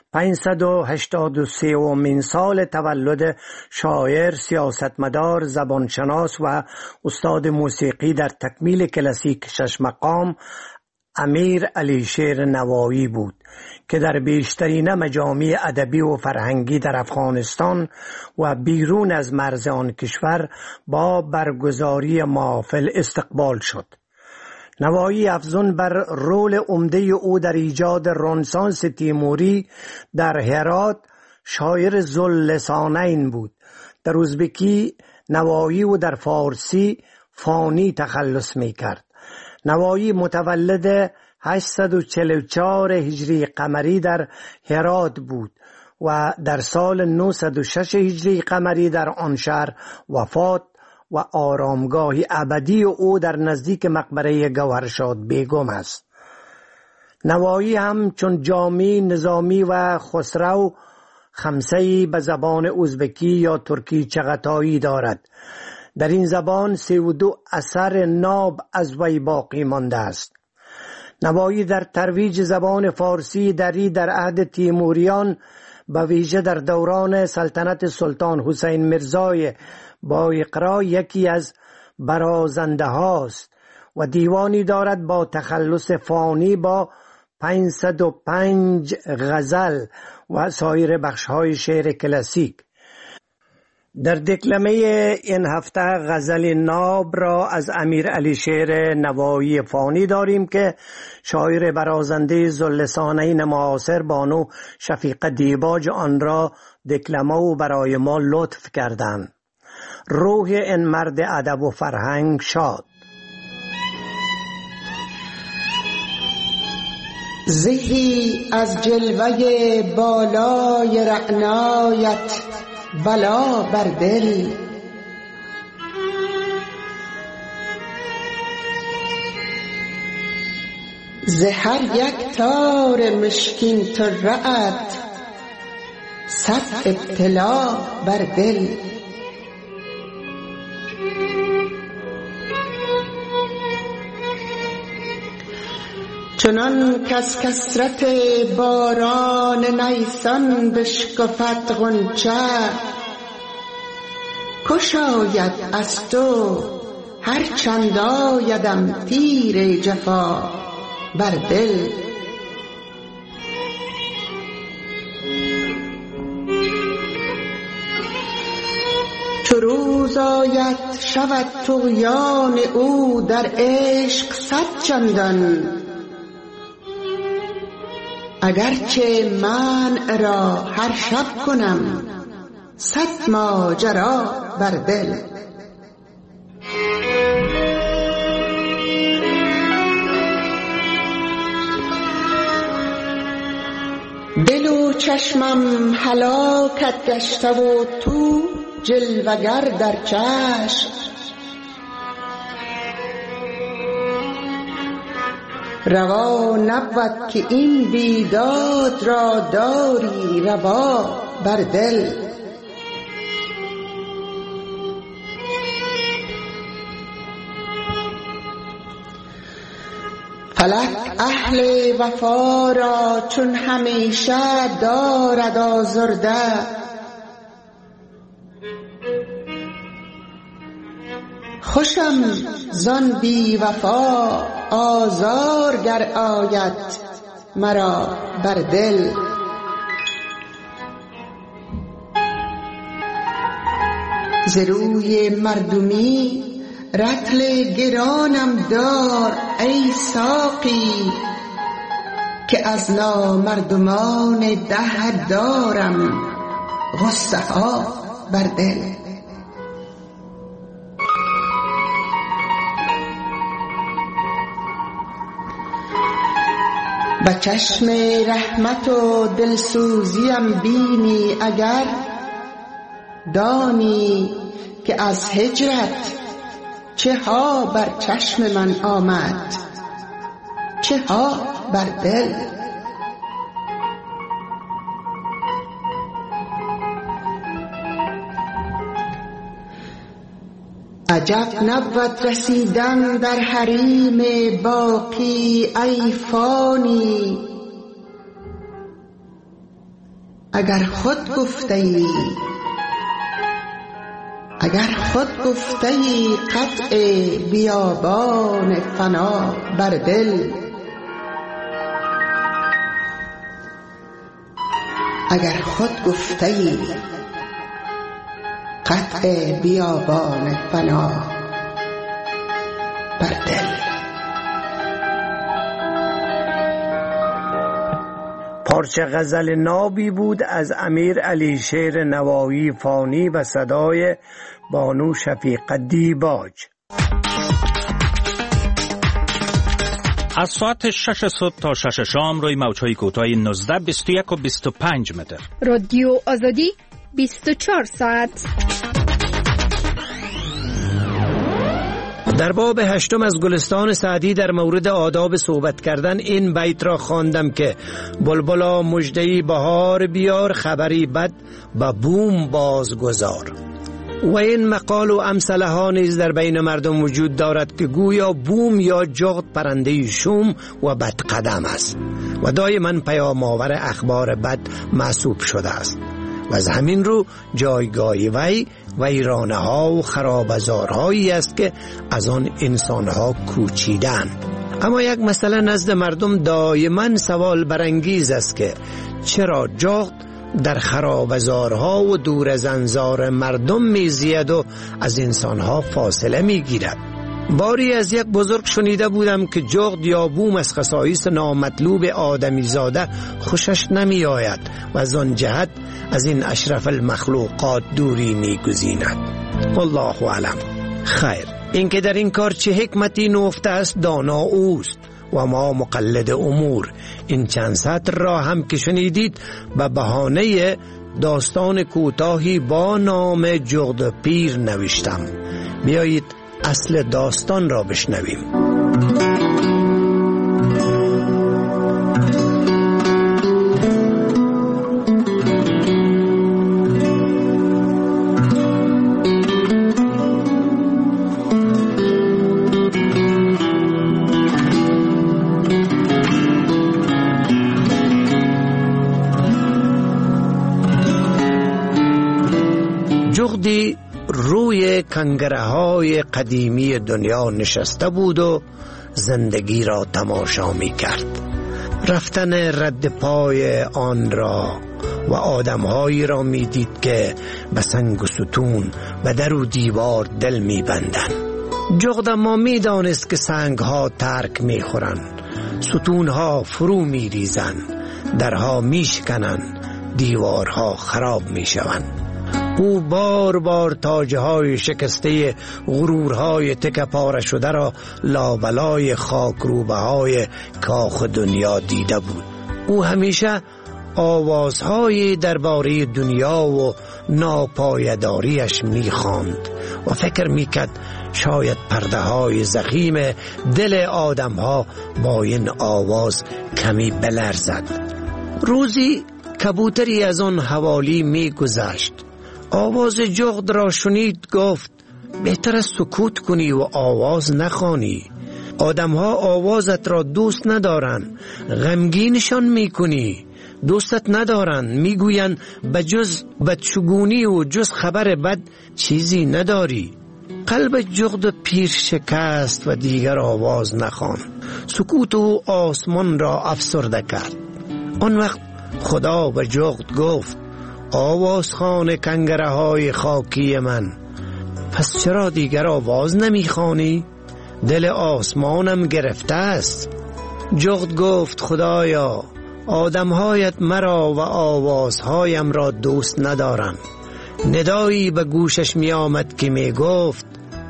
583 سال تولد شاعر، سیاستمدار، زبانشناس و استاد موسیقی در تکمیل کلاسیک 6 مقام امیر علیشیر نوایی بود که در بیشترین مجامع ادبی و فرهنگی در افغانستان و بیرون از مرز آن کشور با برگزاری محافل استقبال شد. نوایی افزون بر رول عمده او در ایجاد رنسانس تیموری در هرات شاعر ذواللسانین بود. در ازبکی نوایی و در فارسی فانی تخلص می کرد. نوایی متولد 844 هجری قمری در هرات بود و در سال 906 هجری قمری در آن شهر وفات و آرامگاهی ابدی او در نزدیک مقبره گوهرشاد بیگم است. نوایی هم چون جامی، نظامی و خسرو خمسه‌ای به زبان ازبکی یا ترکی چغتایی دارد. در این زبان 32 اثر ناب از وی باقی مانده است. نوایی در ترویج زبان فارسی دری در عهد تیموریان به ویژه در دوران سلطنت سلطان حسین میرزای با اقرا یکی از برازنده هاست و دیوانی دارد با تخلص فانی با 505 غزل و سایر بخش‌های شعر کلاسیک. در دکلمه این هفته غزل ناب را از امیر علی شیر نوایی فانی داریم که شاعر برازنده ذواللسانین معاصر بانو شفیقه دیباج آن را دکلمه و برای ما لطف کردند. روح این مرد ادب و فرهنگ شاد. زهی از جلوه بالای رعنایت بلا بر دل، ز هر یک تار مشکین طره‌ات صد ابتلا بر دل. چنان کز کثرت باران نیسان بشکفد غنچه، کش آید از تو هر چند آیدم تیر جفا بر دل. چو روز آید شود طغیان او در عشق صد چندان، اگرچه منع را هر شب کنم صد ماجرا بر دل. دل و چشمم هلاکت گشته و تو جلوگر در چشم، روا نبود که این بیداد را داری روا بر دل. فلک اهل وفا را چون همیشه دارد آزرده، خوشم زان بی وفا آزار گر آید مرا بر دل. ز روی مردمی رطل گرانم دار ای ساقی، که از نامردمان ده دارم غصه ها بر دل. به چشم رحمت و دلسوزیم بینی اگر، دانی که از هجرت چه ها بر چشم من آمد چه ها بر دل. عجب نبود رسیدن در حریم باقی ای فانی، اگر خود گفته ای قطع بیابان فنا بر دل. اگر خود گفته ای قطع بیابان فنا بر دل. پارچه غزل نابی بود از امیر علی شیر نوایی فانی و صدای بانو شفیقه دیباج. از ساعت 6 صبح تا 6 شام روی موج‌های کوتاه 19، 21 و 25 متر. رادیو آزادی 24 ساعت. در باب 8 از گلستان سعدی در مورد آداب صحبت کردن این بیت را خواندم که بلبلا مژده‌ای بهار بیار، خبری بد به بوم بازگذار. و این مقال و امثله ها نیز در بین مردم وجود دارد که گویا بوم یا جغد پرنده شوم و بدقدم است و دائما پیام‌آور اخبار بد محسوب شده است و از همین رو جایگاه وی ویرانه ها و خرابزارهایی است که از آن انسان ها کوچیدند. اما یک مسئله نزد مردم دائما سوال برانگیز است که چرا جغد در خرابزارها و دور از انظار مردم میزید و از انسانها فاصله میگیرد. باری از یک بزرگ شنیده بودم که جغد یا بوم از خصایص نامطلوب آدمی زاده خوشش نمی آید و از آن جهت از این اشرف المخلوقات دوری می گزیند. والله اعلم. خیر، اینکه در این کار چه حکمتی نهفته است دانا اوست و ما مقلد امور. این چند سطر را هم که شنیدید به بهانه داستان کوتاهی با نام جغد پیر نوشتم. بیایید اصل داستان را بشنویم. جغدی روی کنگره های قدیمی دنیا نشسته بود و زندگی را تماشا می کرد. رفتن رد پای آن را و آدمهایی را می دید که به سنگ و ستون و در و دیوار دل می بندن. جغد اما می دانست که سنگ ها ترک می خورن، ستون ها فرو می ریزن، درها می شکنن، دیوارها خراب می شون. او بار بار تاجهای شکسته غرورهای تکه پاره شده را لابلای خاکروبه های کاخ دنیا دیده بود. او همیشه آوازهای درباره دنیا و ناپایداریش می‌خواند و فکر می‌کرد شاید پرده های زخیم دل آدم‌ها با این آواز کمی بلرزد. روزی کبوتری از آن حوالی می‌گذشت. آواز جغد را شنید، گفت بهتر است سکوت کنی و آواز نخوانی. آدم‌ها آوازت را دوست ندارن، غمگینشان میکنی. دوستت ندارن، میگوین بجز بدشگونی و جز خبر بد چیزی نداری. قلب جغد پیر شکست و دیگر آواز نخوان. سکوت و آسمان را افسرده کرد. آن وقت خدا به جغد گفت آوازخوان کنگره های خاکی من، پس چرا دیگر آواز نمیخوانی؟ دل آسمانم گرفته است. جغد گفت خدایا، آدمهایت مرا و آوازهایم را دوست ندارم. ندایی به گوشش می آمد که می گفت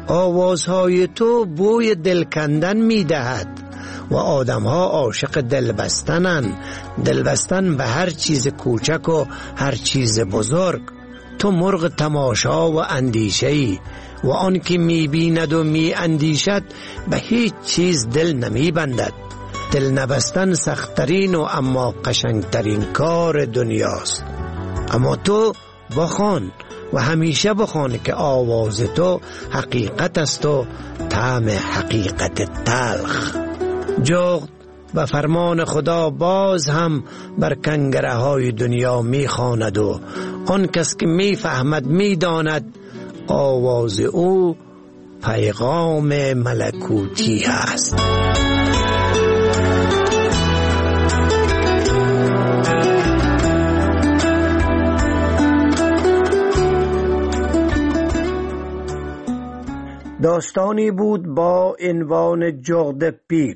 آوازهای تو بوی دل کندن می دهد و آدمها عاشق دل بستنن، دل بستن به هر چیز کوچک و هر چیز بزرگ. تو مرغ تماشا و اندیشه‌ای و آن که می بیند و می اندیشد به هیچ چیز دل نمی بندد. دل نبستن سخت‌ترین و اما قشنگترین کار دنیاست. اما تو بخوان و همیشه بخوان که آواز تو حقیقت است و طعم حقیقت تلخ. جغد به فرمان خدا باز هم بر کنگره های دنیا می خواند و آن کس که می فهمد می داند آواز او پیغام ملکوتی است. داستانی بود با عنوان جغد پیر.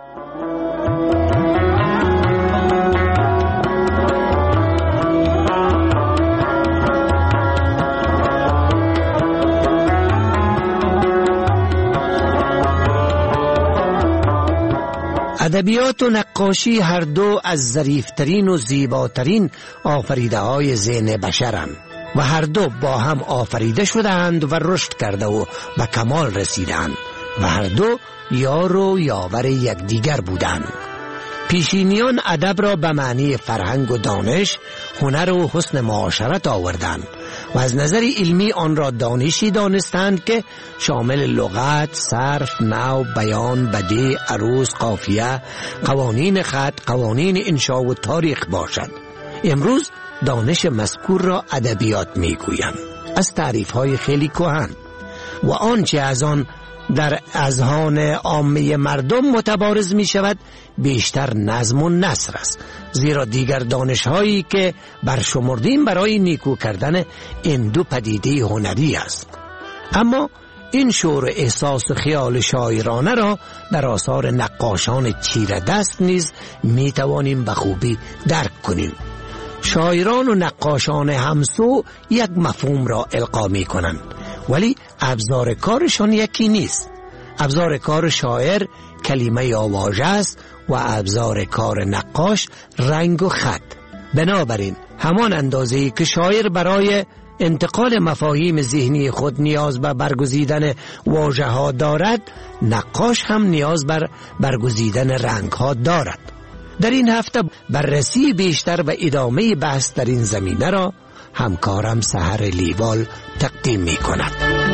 ادبیات و نقاشی هر دو از ظریفترین و زیباترین آفریده های ذهن بشرند و هر دو با هم آفریده شدند و رشد کرده و به کمال رسیدند و هر دو یار و یاور یکدیگر بودند. پیشینیان ادب را به معنی فرهنگ و دانش، هنر و حسن معاشرت آوردند و از نظر علمی آن را دانشی دانستند که شامل لغت، صرف، نحو، بیان، بدیع، عروض، قافیه، قوانین خط، قوانین انشاء و تاریخ باشد. امروز دانش مذکور را ادبیات میگویند، از تعریف‌های خیلی کهن، و آنچه از آن در اذهان عامه مردم متبارز می شود بیشتر نظم و نثر است، زیرا دیگر دانش‌هایی که برشمردیم برای نیکو کردن این دو پدیده هنری است. اما این شعور و احساس و خیال شاعرانه را در آثار نقاشان چیره دست نیز می توانیم به خوبی درک کنیم. شاعران و نقاشان همسو یک مفهوم را القا می کنند، ولی ابزار کارشان یکی نیست. ابزار کار شاعر کلمه یا واژه است و ابزار کار نقاش رنگ و خط. بنابراین همان اندازه‌ای که شاعر برای انتقال مفاهیم ذهنی خود نیاز به برگزیدن واژه ها دارد، نقاش هم نیاز بر برگزیدن رنگ ها دارد. در این هفته بررسی بیشتر و ادامه بحث در این زمینه را همکارم سحر لیوال تقدیم می کند.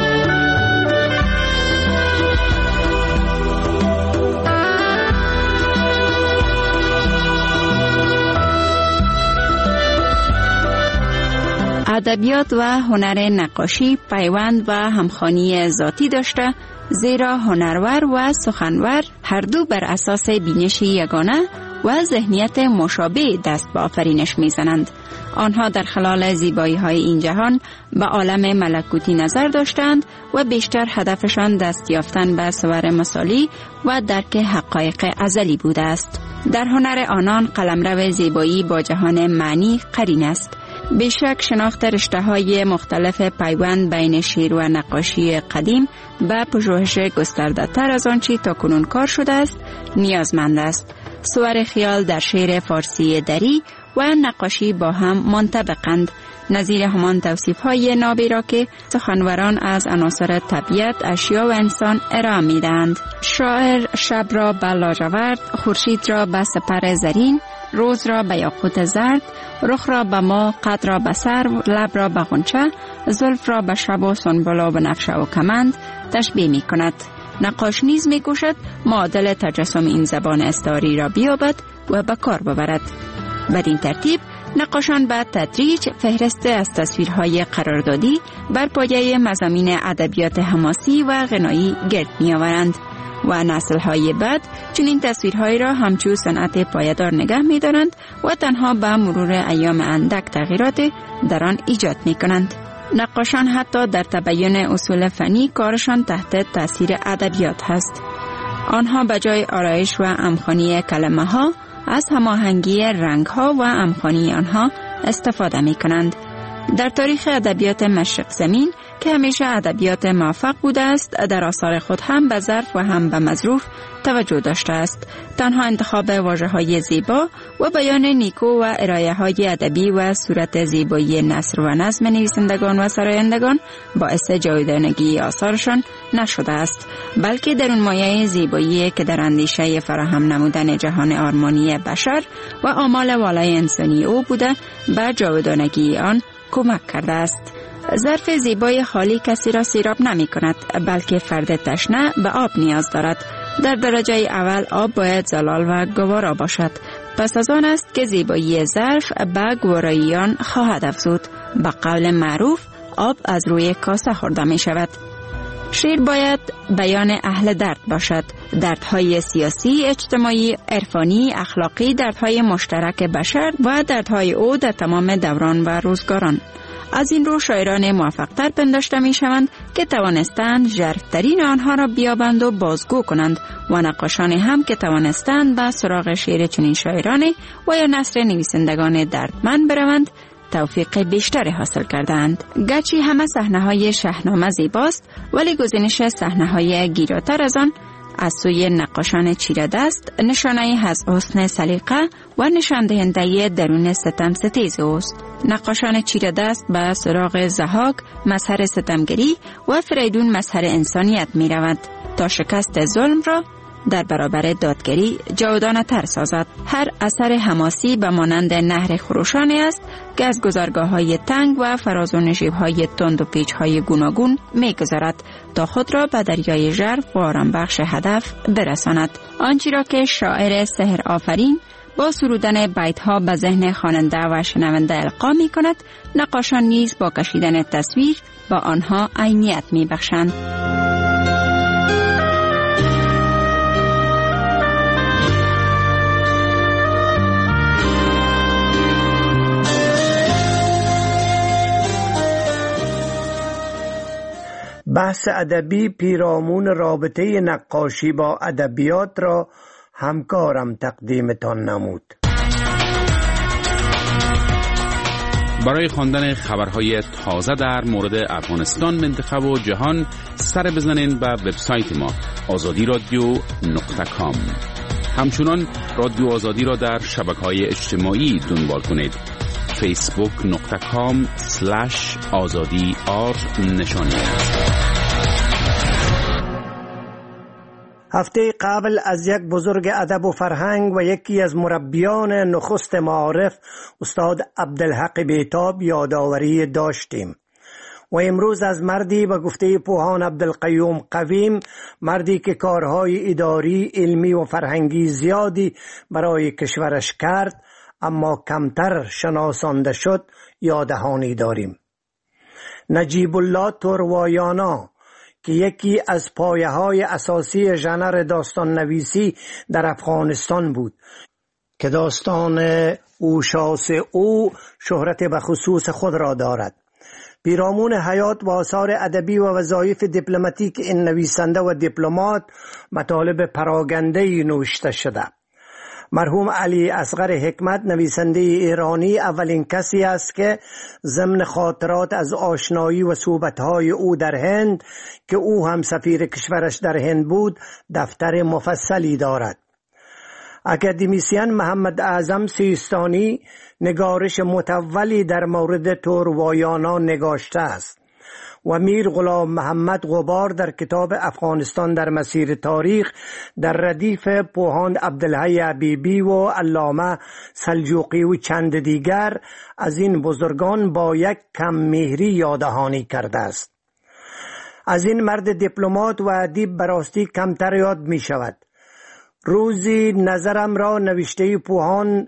ادبیات و هنر نقاشی پیوند و همخوانی ذاتی داشته، زیرا هنرور و سخنور هر دو بر اساس بینش یگانه و ذهنیت مشابه دست به آفرینش میزنند. آنها در خلال زیبایی های این جهان به عالم ملکوتی نظر داشتند و بیشتر هدفشان دست یافتن به صور مثالی و درک حقایق ازلی بوده است. در هنر آنان قلمرو زیبایی با جهان معنی قرین است. بیشک شناخت رشته‌های مختلف پیوند بین شعر و نقاشی قدیم به پژوهش گسترده تر از آنچه تاکنون کار شده است نیازمند است. صور خیال در شعر فارسی دری و نقاشی با هم منطبقند، نظیر همان توصیف‌های نابی را که سخنوران از عناصر طبیعت، اشیا و انسان ارائه می‌دهند. شاعر شب را به لاجورد، خورشید را به سپر زرین، روز را به یاقوت زرد، رخ را به ما، قد را به سرو، لب را به غنچه، زلف را به شب و سنبل و بنفشه و کمند تشبیه می کند. نقاش نیز می کوشد معادل تجسم این زبان استعاری را بیابد و به کار ببرد. بدین ترتیب نقاشان به تدریج فهرست از تصویرهای قراردادی بر پایه مضامین ادبیات حماسی و غنایی گرد می آورند و نسل‌های بعد چنین تصویرهایی را همچون صنعت پایدار نگه می‌دارند و تنها به مرور ایام اندک تغییرات در آن ایجاد می‌کنند. نقاشان حتی در تبیین اصول فنی کارشان تحت تاثیر ادبیات هست. آنها به جای آرایش و همخوانی کلمه‌ها از هماهنگی رنگ‌ها و همخوانی آنها استفاده می‌کنند. در تاریخ ادبیات مشرق زمین که همیشه ادبیات موفق بوده است، در آثار خود هم به ظرف و هم به مظروف توجه داشته است. تنها انتخاب واژه‌های زیبا و بیان نیکو و ارائه‌های ادبی و صورت زیبایی نثر و نظم نویسندگان و سرایندگان باعث جاودانگی آثارشان نشده است، بلکه در اون مایه زیبایی که در اندیشه فراهم نمودن جهان آرمانی بشر و آمال والای انسانی او بوده به جاودانگی آن کمک کرده است. ظرف زیبای خالی کسی را سیراب نمی کند، بلکه فرد تشنه به آب نیاز دارد. در درجه اول آب باید زلال و گوارا باشد. پس از آن است که زیبایی ظرف به گواراییان خواهد افزود. به قول معروف آب از روی کاسه خورده می شود. شعر باید بیان اهل درد باشد. دردهای سیاسی، اجتماعی، عرفانی، اخلاقی، دردهای مشترک بشر و دردهای او در تمام دوران و روزگاران. از این رو شاعران موفق‌تر پنداشته می شوند که توانستند ژرف‌ترین آنها را بیابند و بازگو کنند و نقاشان هم که توانستند به سراغ شعر چنین شاعرانی و یا نثر نویسندگان دردمند بروند توفیق بیشتری حاصل کردند. گرچه همه صحنه‌های شاهنامه زیباست، ولی گزینش صحنه‌های گیراتر از آن از سوی نقاشان چیره دست نشانه از حسن سلیقه و نشان دهنده درون ستم ستیز اوست. نقاشان چیره دست به سراغ ضحاک مظهر ستمگری و فریدون مظهر انسانیت می روند تا شکست ظلم را در برابر دادگری جاودانه تر سازد. هر اثر حماسی به مانند نهر خروشانی است که از گذرگاه‌های تنگ و فراز و نشیب‌های تند و پیچ‌های گوناگون می‌گذرد تا خود را به دریای ژرف و آرامبخش هدف برساند. آنچه را که شاعر سحر آفرین با سرودن بیت‌ها به ذهن خواننده و شنونده القا می‌کند، نقاشان نیز با کشیدن تصویر با آنها عینیت می‌بخشند. بحث ادبی پیرامون رابطه نقاشی با ادبیات را همکارم تقدیمتان نمود. برای خواندن خبرهای تازه در مورد افغانستان، منطقه و جهان سر بزنین به وبسایت ما azadiradio.com. همچنان رادیو آزادی را در شبکه‌های اجتماعی دنبال کنید. facebook.com/azadi_r نشانی. هفته قبل از یک بزرگ ادب و فرهنگ و یکی از مربیان نخست معارف استاد عبدالحق بیتاب یادآوری داشتیم و امروز از مردی به گفته پوهان عبدالقیوم قویم، مردی که کارهای اداری، علمی و فرهنگی زیادی برای کشورش کرد اما کمتر شناسانده شد، یادهانی داریم. نجیب الله توروایانا که یکی از پایه‌های اساسی ژانر داستان نویسی در افغانستان بود که داستان اوشاس او شهرت به خصوص خود را دارد. پیرامون حیات و آثار ادبی و وظایف دیپلماتیک این نویسنده و دیپلمات مطالب پراگنده‌ای نوشته شده. مرحوم علی اصغر حکمت، نویسنده ایرانی، اولین کسی است که ضمن خاطرات از آشنایی و صحبت‌های او در هند که او هم سفیر کشورش در هند بود دفتر مفصلی دارد. اکادمیسین محمد اعظم سیستانی نگارش متولی در مورد توروایانا نگاشته است و میر غلام محمد غبار در کتاب افغانستان در مسیر تاریخ در ردیف پوهان عبدالحی حبیبی و علامه سلجوقی و چند دیگر از این بزرگان با یک کم مهری یادهانی کرده است. از این مرد دیپلمات و ادیب براستی کمتر یاد می شود. روزی نظرم را نوشته پوهان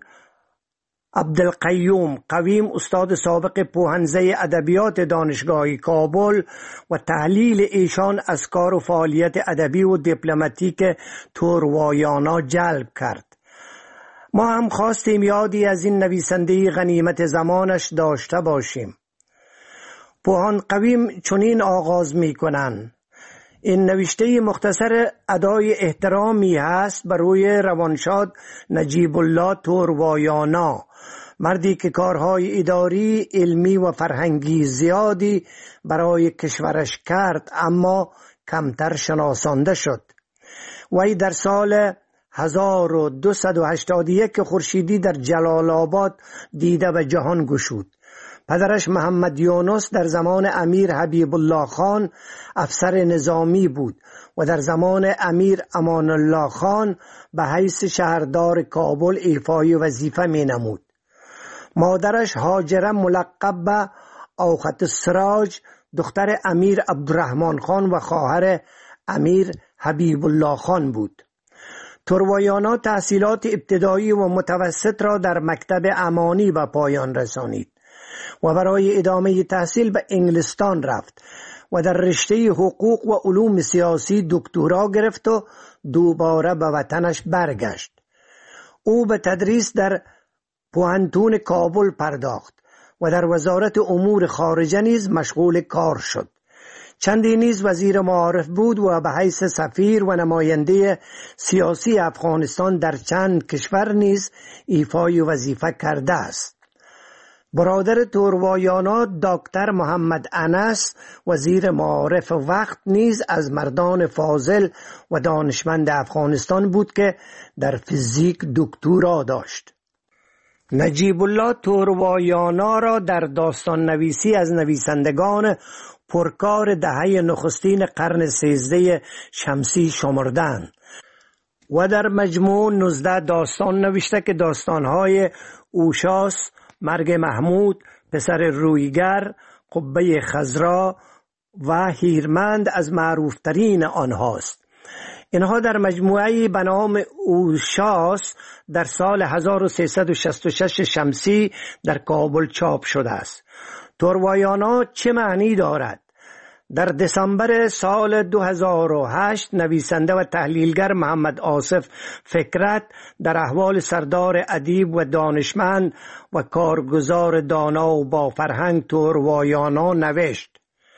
عبدالقیوم قویم، استاد سابق پوهنزه ادبیات دانشگاه کابل و تحلیل ایشان از کار و فعالیت ادبی و دیپلماتیک توروایانا جلب کرد. ما هم خواستیم یادی از این نویسنده غنیمت زمانش داشته باشیم. پوهان قویم چنین آغاز می کنند: این نوشته مختصر ادای احترامی هست برای روانشاد نجیب الله توروایانا، مردی که کارهای اداری، علمی و فرهنگی زیادی برای کشورش کرد اما کمتر شناسانده شد. وی در سال 1281 خورشیدی در جلال آباد دیده به جهان گشود. پدرش محمد یونس در زمان امیر حبیب الله خان افسر نظامی بود و در زمان امیر امان الله خان به حیث شهردار کابل ایفای وظیفه می نمود. مادرش هاجره ملقب به اوخت السراج دختر امیر عبدالرحمن خان و خواهر امیر حبیب الله خان بود. توروایانا تحصیلات ابتدایی و متوسط را در مکتب امانی به پایان رسانید و برای ادامه تحصیل به انگلستان رفت و در رشته حقوق و علوم سیاسی دکترا گرفت و دوباره به وطنش برگشت. او به تدریس در پوهنتون کابل پرداخت و در وزارت امور خارجه نیز مشغول کار شد. چندی نیز وزیر معارف بود و به حیث سفیر و نماینده سیاسی افغانستان در چند کشور نیز ایفای وظیفه کرده است. برادر توروایانا دکتر محمد انس وزیر معارف وقت نیز از مردان فاضل و دانشمند افغانستان بود که در فیزیک دکترا داشت. نجیب الله توروایانا را در داستان نویسی از نویسندگان پرکار دهه نخستین قرن 13 شمسی شمردند. و در مجموع 19 داستان نوشته که داستانهای اوشاس، مرگ محمود، پسر رویگر، قبه خضرا و هیرمند از معروفترین آنهاست. اینها در مجموعه‌ای به نام اوشاس در سال 1366 شمسی در کابل چاپ شده است. توروایانا چه معنی دارد؟ در دسامبر سال 2008 نویسنده و تحلیلگر محمد آصف فکرت در احوال سردار ادیب و دانشمند و کارگزار دانا و با فرهنگ توروایانا نوشت: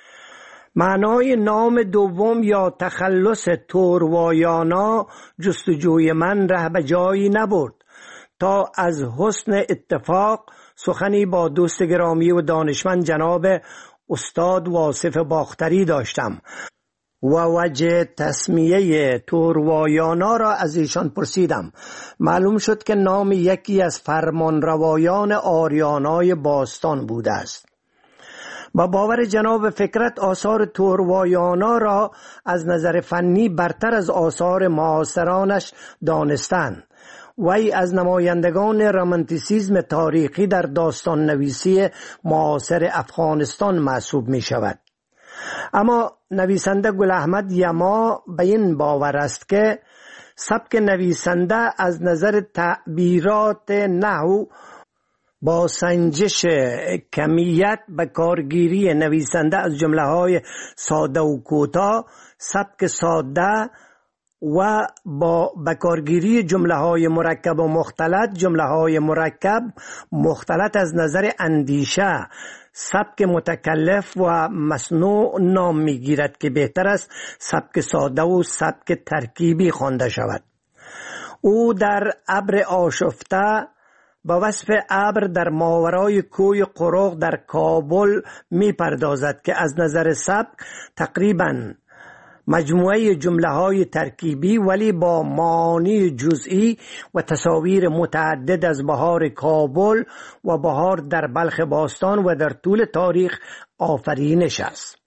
معنای نام دوم یا تخلص توروایانا جستجوی من ره به جایی نبرد تا از حسن اتفاق سخنی با دوست گرامی و دانشمند جناب استاد واصف باختری داشتم و وجه تسمیه توروایانا را از ایشان پرسیدم. معلوم شد که نام یکی از فرمانروایان آریانای باستان بوده است. با باور جناب فکرت آثار توروایانا را از نظر فنی برتر از آثار معاصرانش دانستند. وی از نمایندگان رمانتیسیزم تاریخی در داستان نویسی معاصر افغانستان محسوب می شود. اما نویسنده گل احمد یما به این باور است که سبک نویسنده از نظر تعبیرات نحو با سنجش کمیت به کارگیری نویسنده از جمله‌های ساده و کوتاه، سبک ساده و با بکارگیری جمله‌های مرکب و مختلط، جمله‌های مرکب مختلط از نظر اندیشه، سبک متکلف و مصنوع نام می‌گیرد که بهتر است سبک ساده و سبک ترکیبی خوانده شود. او در ابر آشفته با وصف ابر در ماورای کوی قروق در کابل می‌پردازد که از نظر سبک تقریباً مجموعه جمله‌های ترکیبی ولی با معانی جزئی و تصاویر متعدد از بهار کابل و بهار در بلخ باستان و در طول تاریخ آفرینش است.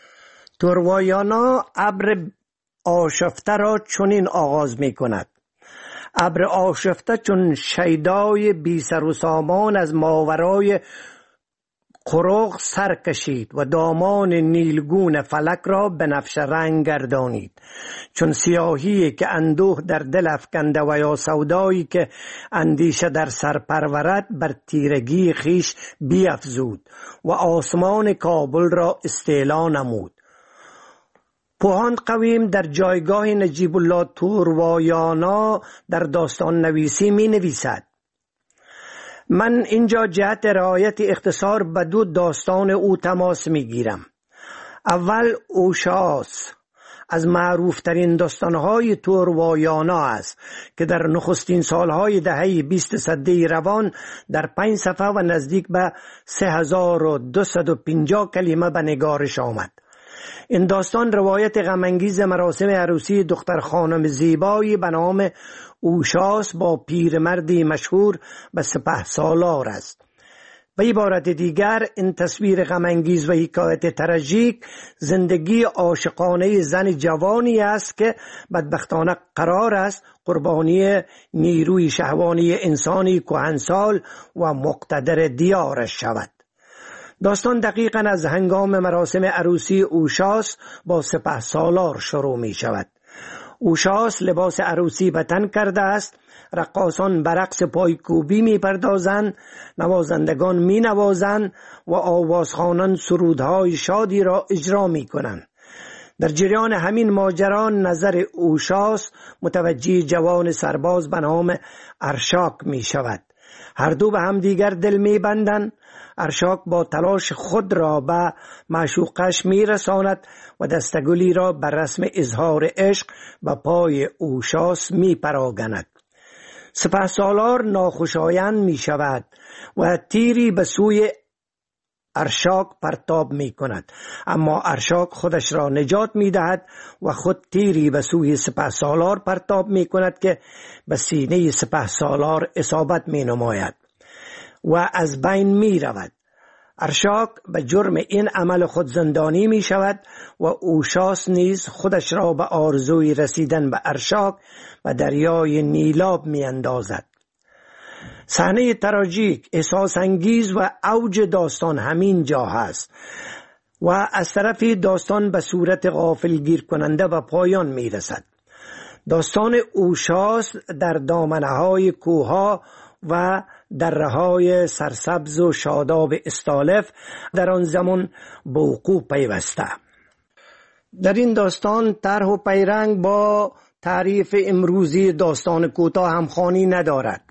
توروایانا ابر آشفته را چنین آغاز می کند: ابر آشفته چون شیدای بی سر و سامان از ماورای قروق سر کشید و دامان نیلگون فلک را بنفش رنگ گردانید، چون سیاهی که اندوه در دل افکنده و یا سودایی که اندیشه در سر پرورد بر تیرگی خیش بیفزود و آسمان کابل را استیلا نمود. پوهان قویم در جایگاه نجیب الله توروایانا در داستان نویسی می نویسد: من اینجا جهت رعایت اختصار به دو داستان او تماس می گیرم. اول اوشاس از معروف ترین داستانهای توروایانا است که در نخستین سالهای دهه 20 سده روان در 5 صفحه و نزدیک به 3250 کلمه به نگارش آمد. این داستان روایت غم‌انگیز مراسم عروسی دختر خانم زیبایی به نام اوشاس با پیرمردی مشهور به سپهسالار است. به عبارت دیگر این تصویر غم‌انگیز و حکایت تراژیک زندگی عاشقانه زن جوانی است که بدبختانه قرار است قربانی نیروی شهوانی انسانی کهنسال و مقتدر دیارش شود. داستان دقیقاً از هنگام مراسم عروسی اوشاس با سپهسالار شروع می شود. اوشاس لباس عروسی به تن کرده است، رقاصان به رقص پایکوبی می پردازند، نوازندگان می نوازند و آوازخوانان سرودهای شادی را اجرا می کنند. در جریان همین ماجرا نظر اوشاس متوجه جوان سرباز به نام ارشاک می شود. هر دو به هم دیگر دل می بندند. ارشاک با تلاش خود را به معشوقش می رساند و دستگلی را بر رسم اظهار عشق به پای اوشاس می پراگند. سپهسالار ناخوشایند می شود و تیری به سوی ارشاک پرتاب می کند، اما ارشاک خودش را نجات می دهد و خود تیری به سوی سپهسالار پرتاب می کند که به سینه سپهسالار اصابت می نماید و از بین می رود. ارشاک به جرم این عمل خود زندانی می شود و اوشاس نیز خودش را به آرزوی رسیدن به ارشاک و دریای نیلاب می اندازد. صحنه تراژیک، احساس انگیز و اوج داستان همین جا هست و از طرفی داستان به صورت غافلگیر کننده و پایان می رسد. داستان اوشاس در دامنه‌های کوه‌ها و دره‌های سرسبز و شاداب استالف در آن زمان به وقوع پیوسته. در این داستان طرح و پیرنگ با تعریف امروزی داستان کوتاه همخوانی ندارد.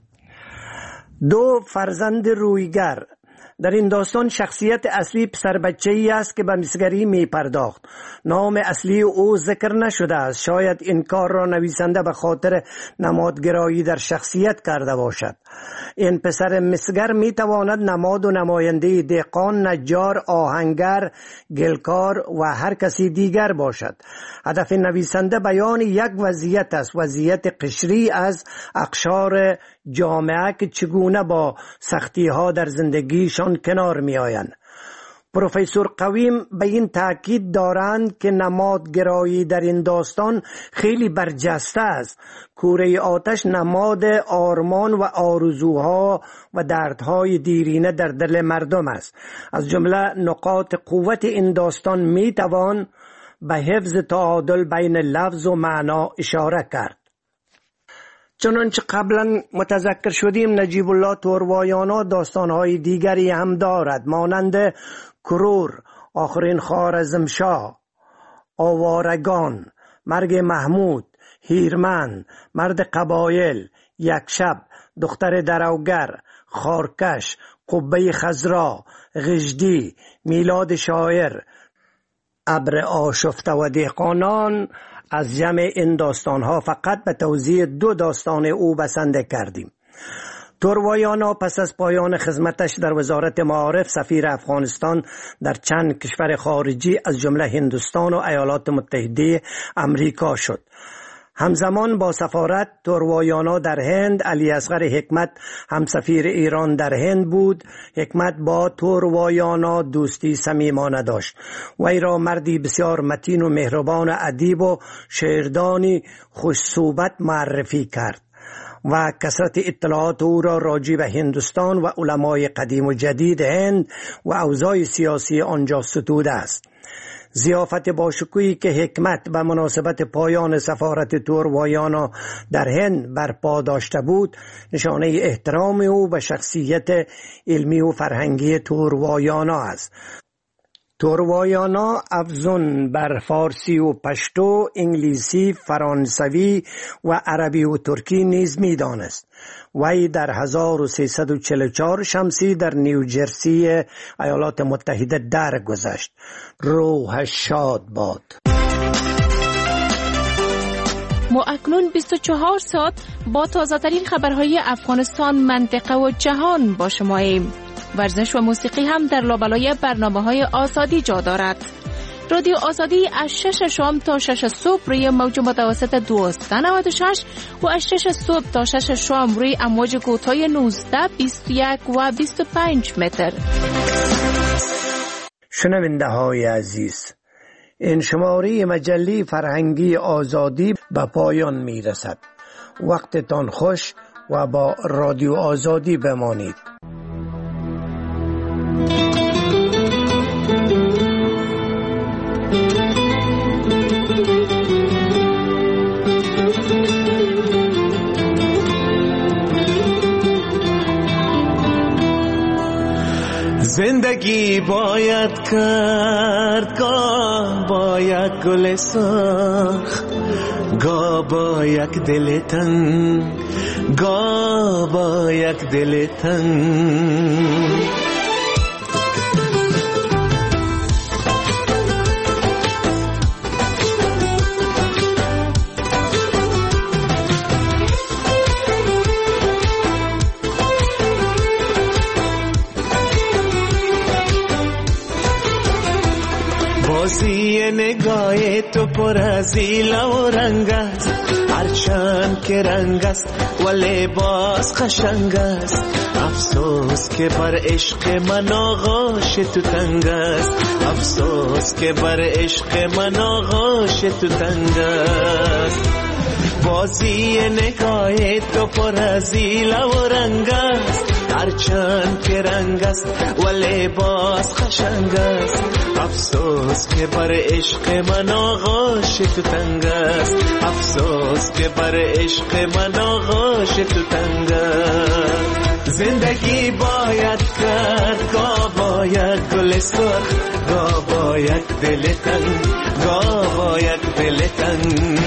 دو فرزند رویگر. در این داستان شخصیت اصلی پسر بچه‌ای است که به مسگری می پرداخت. نام اصلی او ذکر نشده است. شاید این کار را نویسنده به خاطر نمادگرایی در شخصیت کرده باشد. این پسر مسگر می تواند نماد و نماینده دهقان، نجار، آهنگر، گلکار و هر کسی دیگر باشد. هدف نویسنده بیان یک وضعیت است، وضعیت قشری از اقشار جامعه که چگونه با سختی ها در زندگیشان کنار می آیند. پروفسور قویم به این تاکید دارند که نمادگرایی در این داستان خیلی برجسته است. کوره آتش نماد آرمان و آرزوها و دردهای دیرینه در دل مردم است. از جمله نقاط قوت این داستان می توان به حفظ تعادل بین لفظ و معنا اشاره کرد. چنانچه قبلا متذکر شدیم، نجیب الله توروایانا داستانهای دیگری هم دارد، مانند کرور، آخرین خوارزمشاه، آوارگان، مرگ محمود، هیرمن، مرد قبایل، یک شب، دختر دروگر، خارکش، قبه خضرا، غجدی، میلاد شاعر، ابر آشفته و دهقانان از جمع این داستانها فقط به توضیح دو داستان او بسنده کردیم. توروایانا پس از پایان خدمتش در وزارت معارف سفیر افغانستان در چند کشور خارجی از جمله هندوستان و ایالات متحده امریکا شد. همزمان با سفارت توروایانا در هند، علی اصغر حکمت هم سفیر ایران در هند بود. حکمت با توروایانا دوستی صمیمانه داشت. وی را مردی بسیار متین و مهربان، ادیب و شعردانی خوش صحبت معرفی کرد و کثرت اطلاعات او را راجع به هندوستان و علمای قدیم و جدید هند و اوضاع سیاسی آنجا ستوده است. ضیافت باشکوهی که حکمت به مناسبت پایان سفارت توروایانا در هند برپا داشته بود، نشانه احترام او به شخصیت علمی و فرهنگی توروایانا است. توروایانا افزون بر فارسی و پشتو، انگلیسی، فرانسوی و عربی و ترکی نیز می‌دانست. وی در 1344 شمسی در نیوجرسی ایالات متحده درگذشت. روحش شاد باد. ما اکنون 24 ساعت با تازه‌ترین خبرهای افغانستان، منطقه و جهان با شماییم. ورزش و موسیقی هم در لابلای برنامه‌های آزادی جا دارد. رادیو آزادی از 6 شام تا 6 صبح روی موج متوسط 296 و از 6 صبح تا 6 شام روی امواج کوتاه 19، 21 و 25 متر. شنونده های عزیز، این شماره مجله فرهنگی آزادی به پایان می رسد. وقتتان خوش و با رادیو آزادی بمانید. زندگی باید کرد، گاه باید گل سرخ، گاه باید دل تنگ، گاه باید دل تنگ. بازی نگاه تو پر از ایلا و رنگ است، هرچند که رنگ است و لباس قشنگ است، افسوس که بر عشق من آغوش تو تنگ است، افسوس که بر عشق من آغوش تو تنگ است. بازی نگاه تو پر از ایله و رنگ است، هرچند که رنگ است و لباس قشنگ است، افسوس که بر عشق من آغوش تو تنگ است، افسوس که بر عشق من آغوش تو تنگ است. زندگی باید کرد، گاه باید گل سرخ، گاه باید دل تنگ، گاه باید دل تنگ.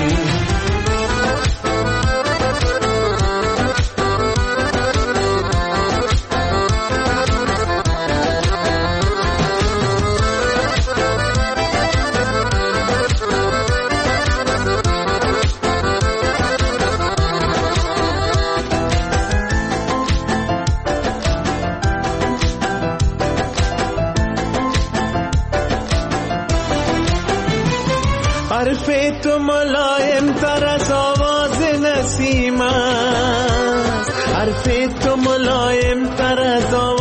حرف تو ملایم تر از آواز نسیم است، حرف تو ملایم تر از آواز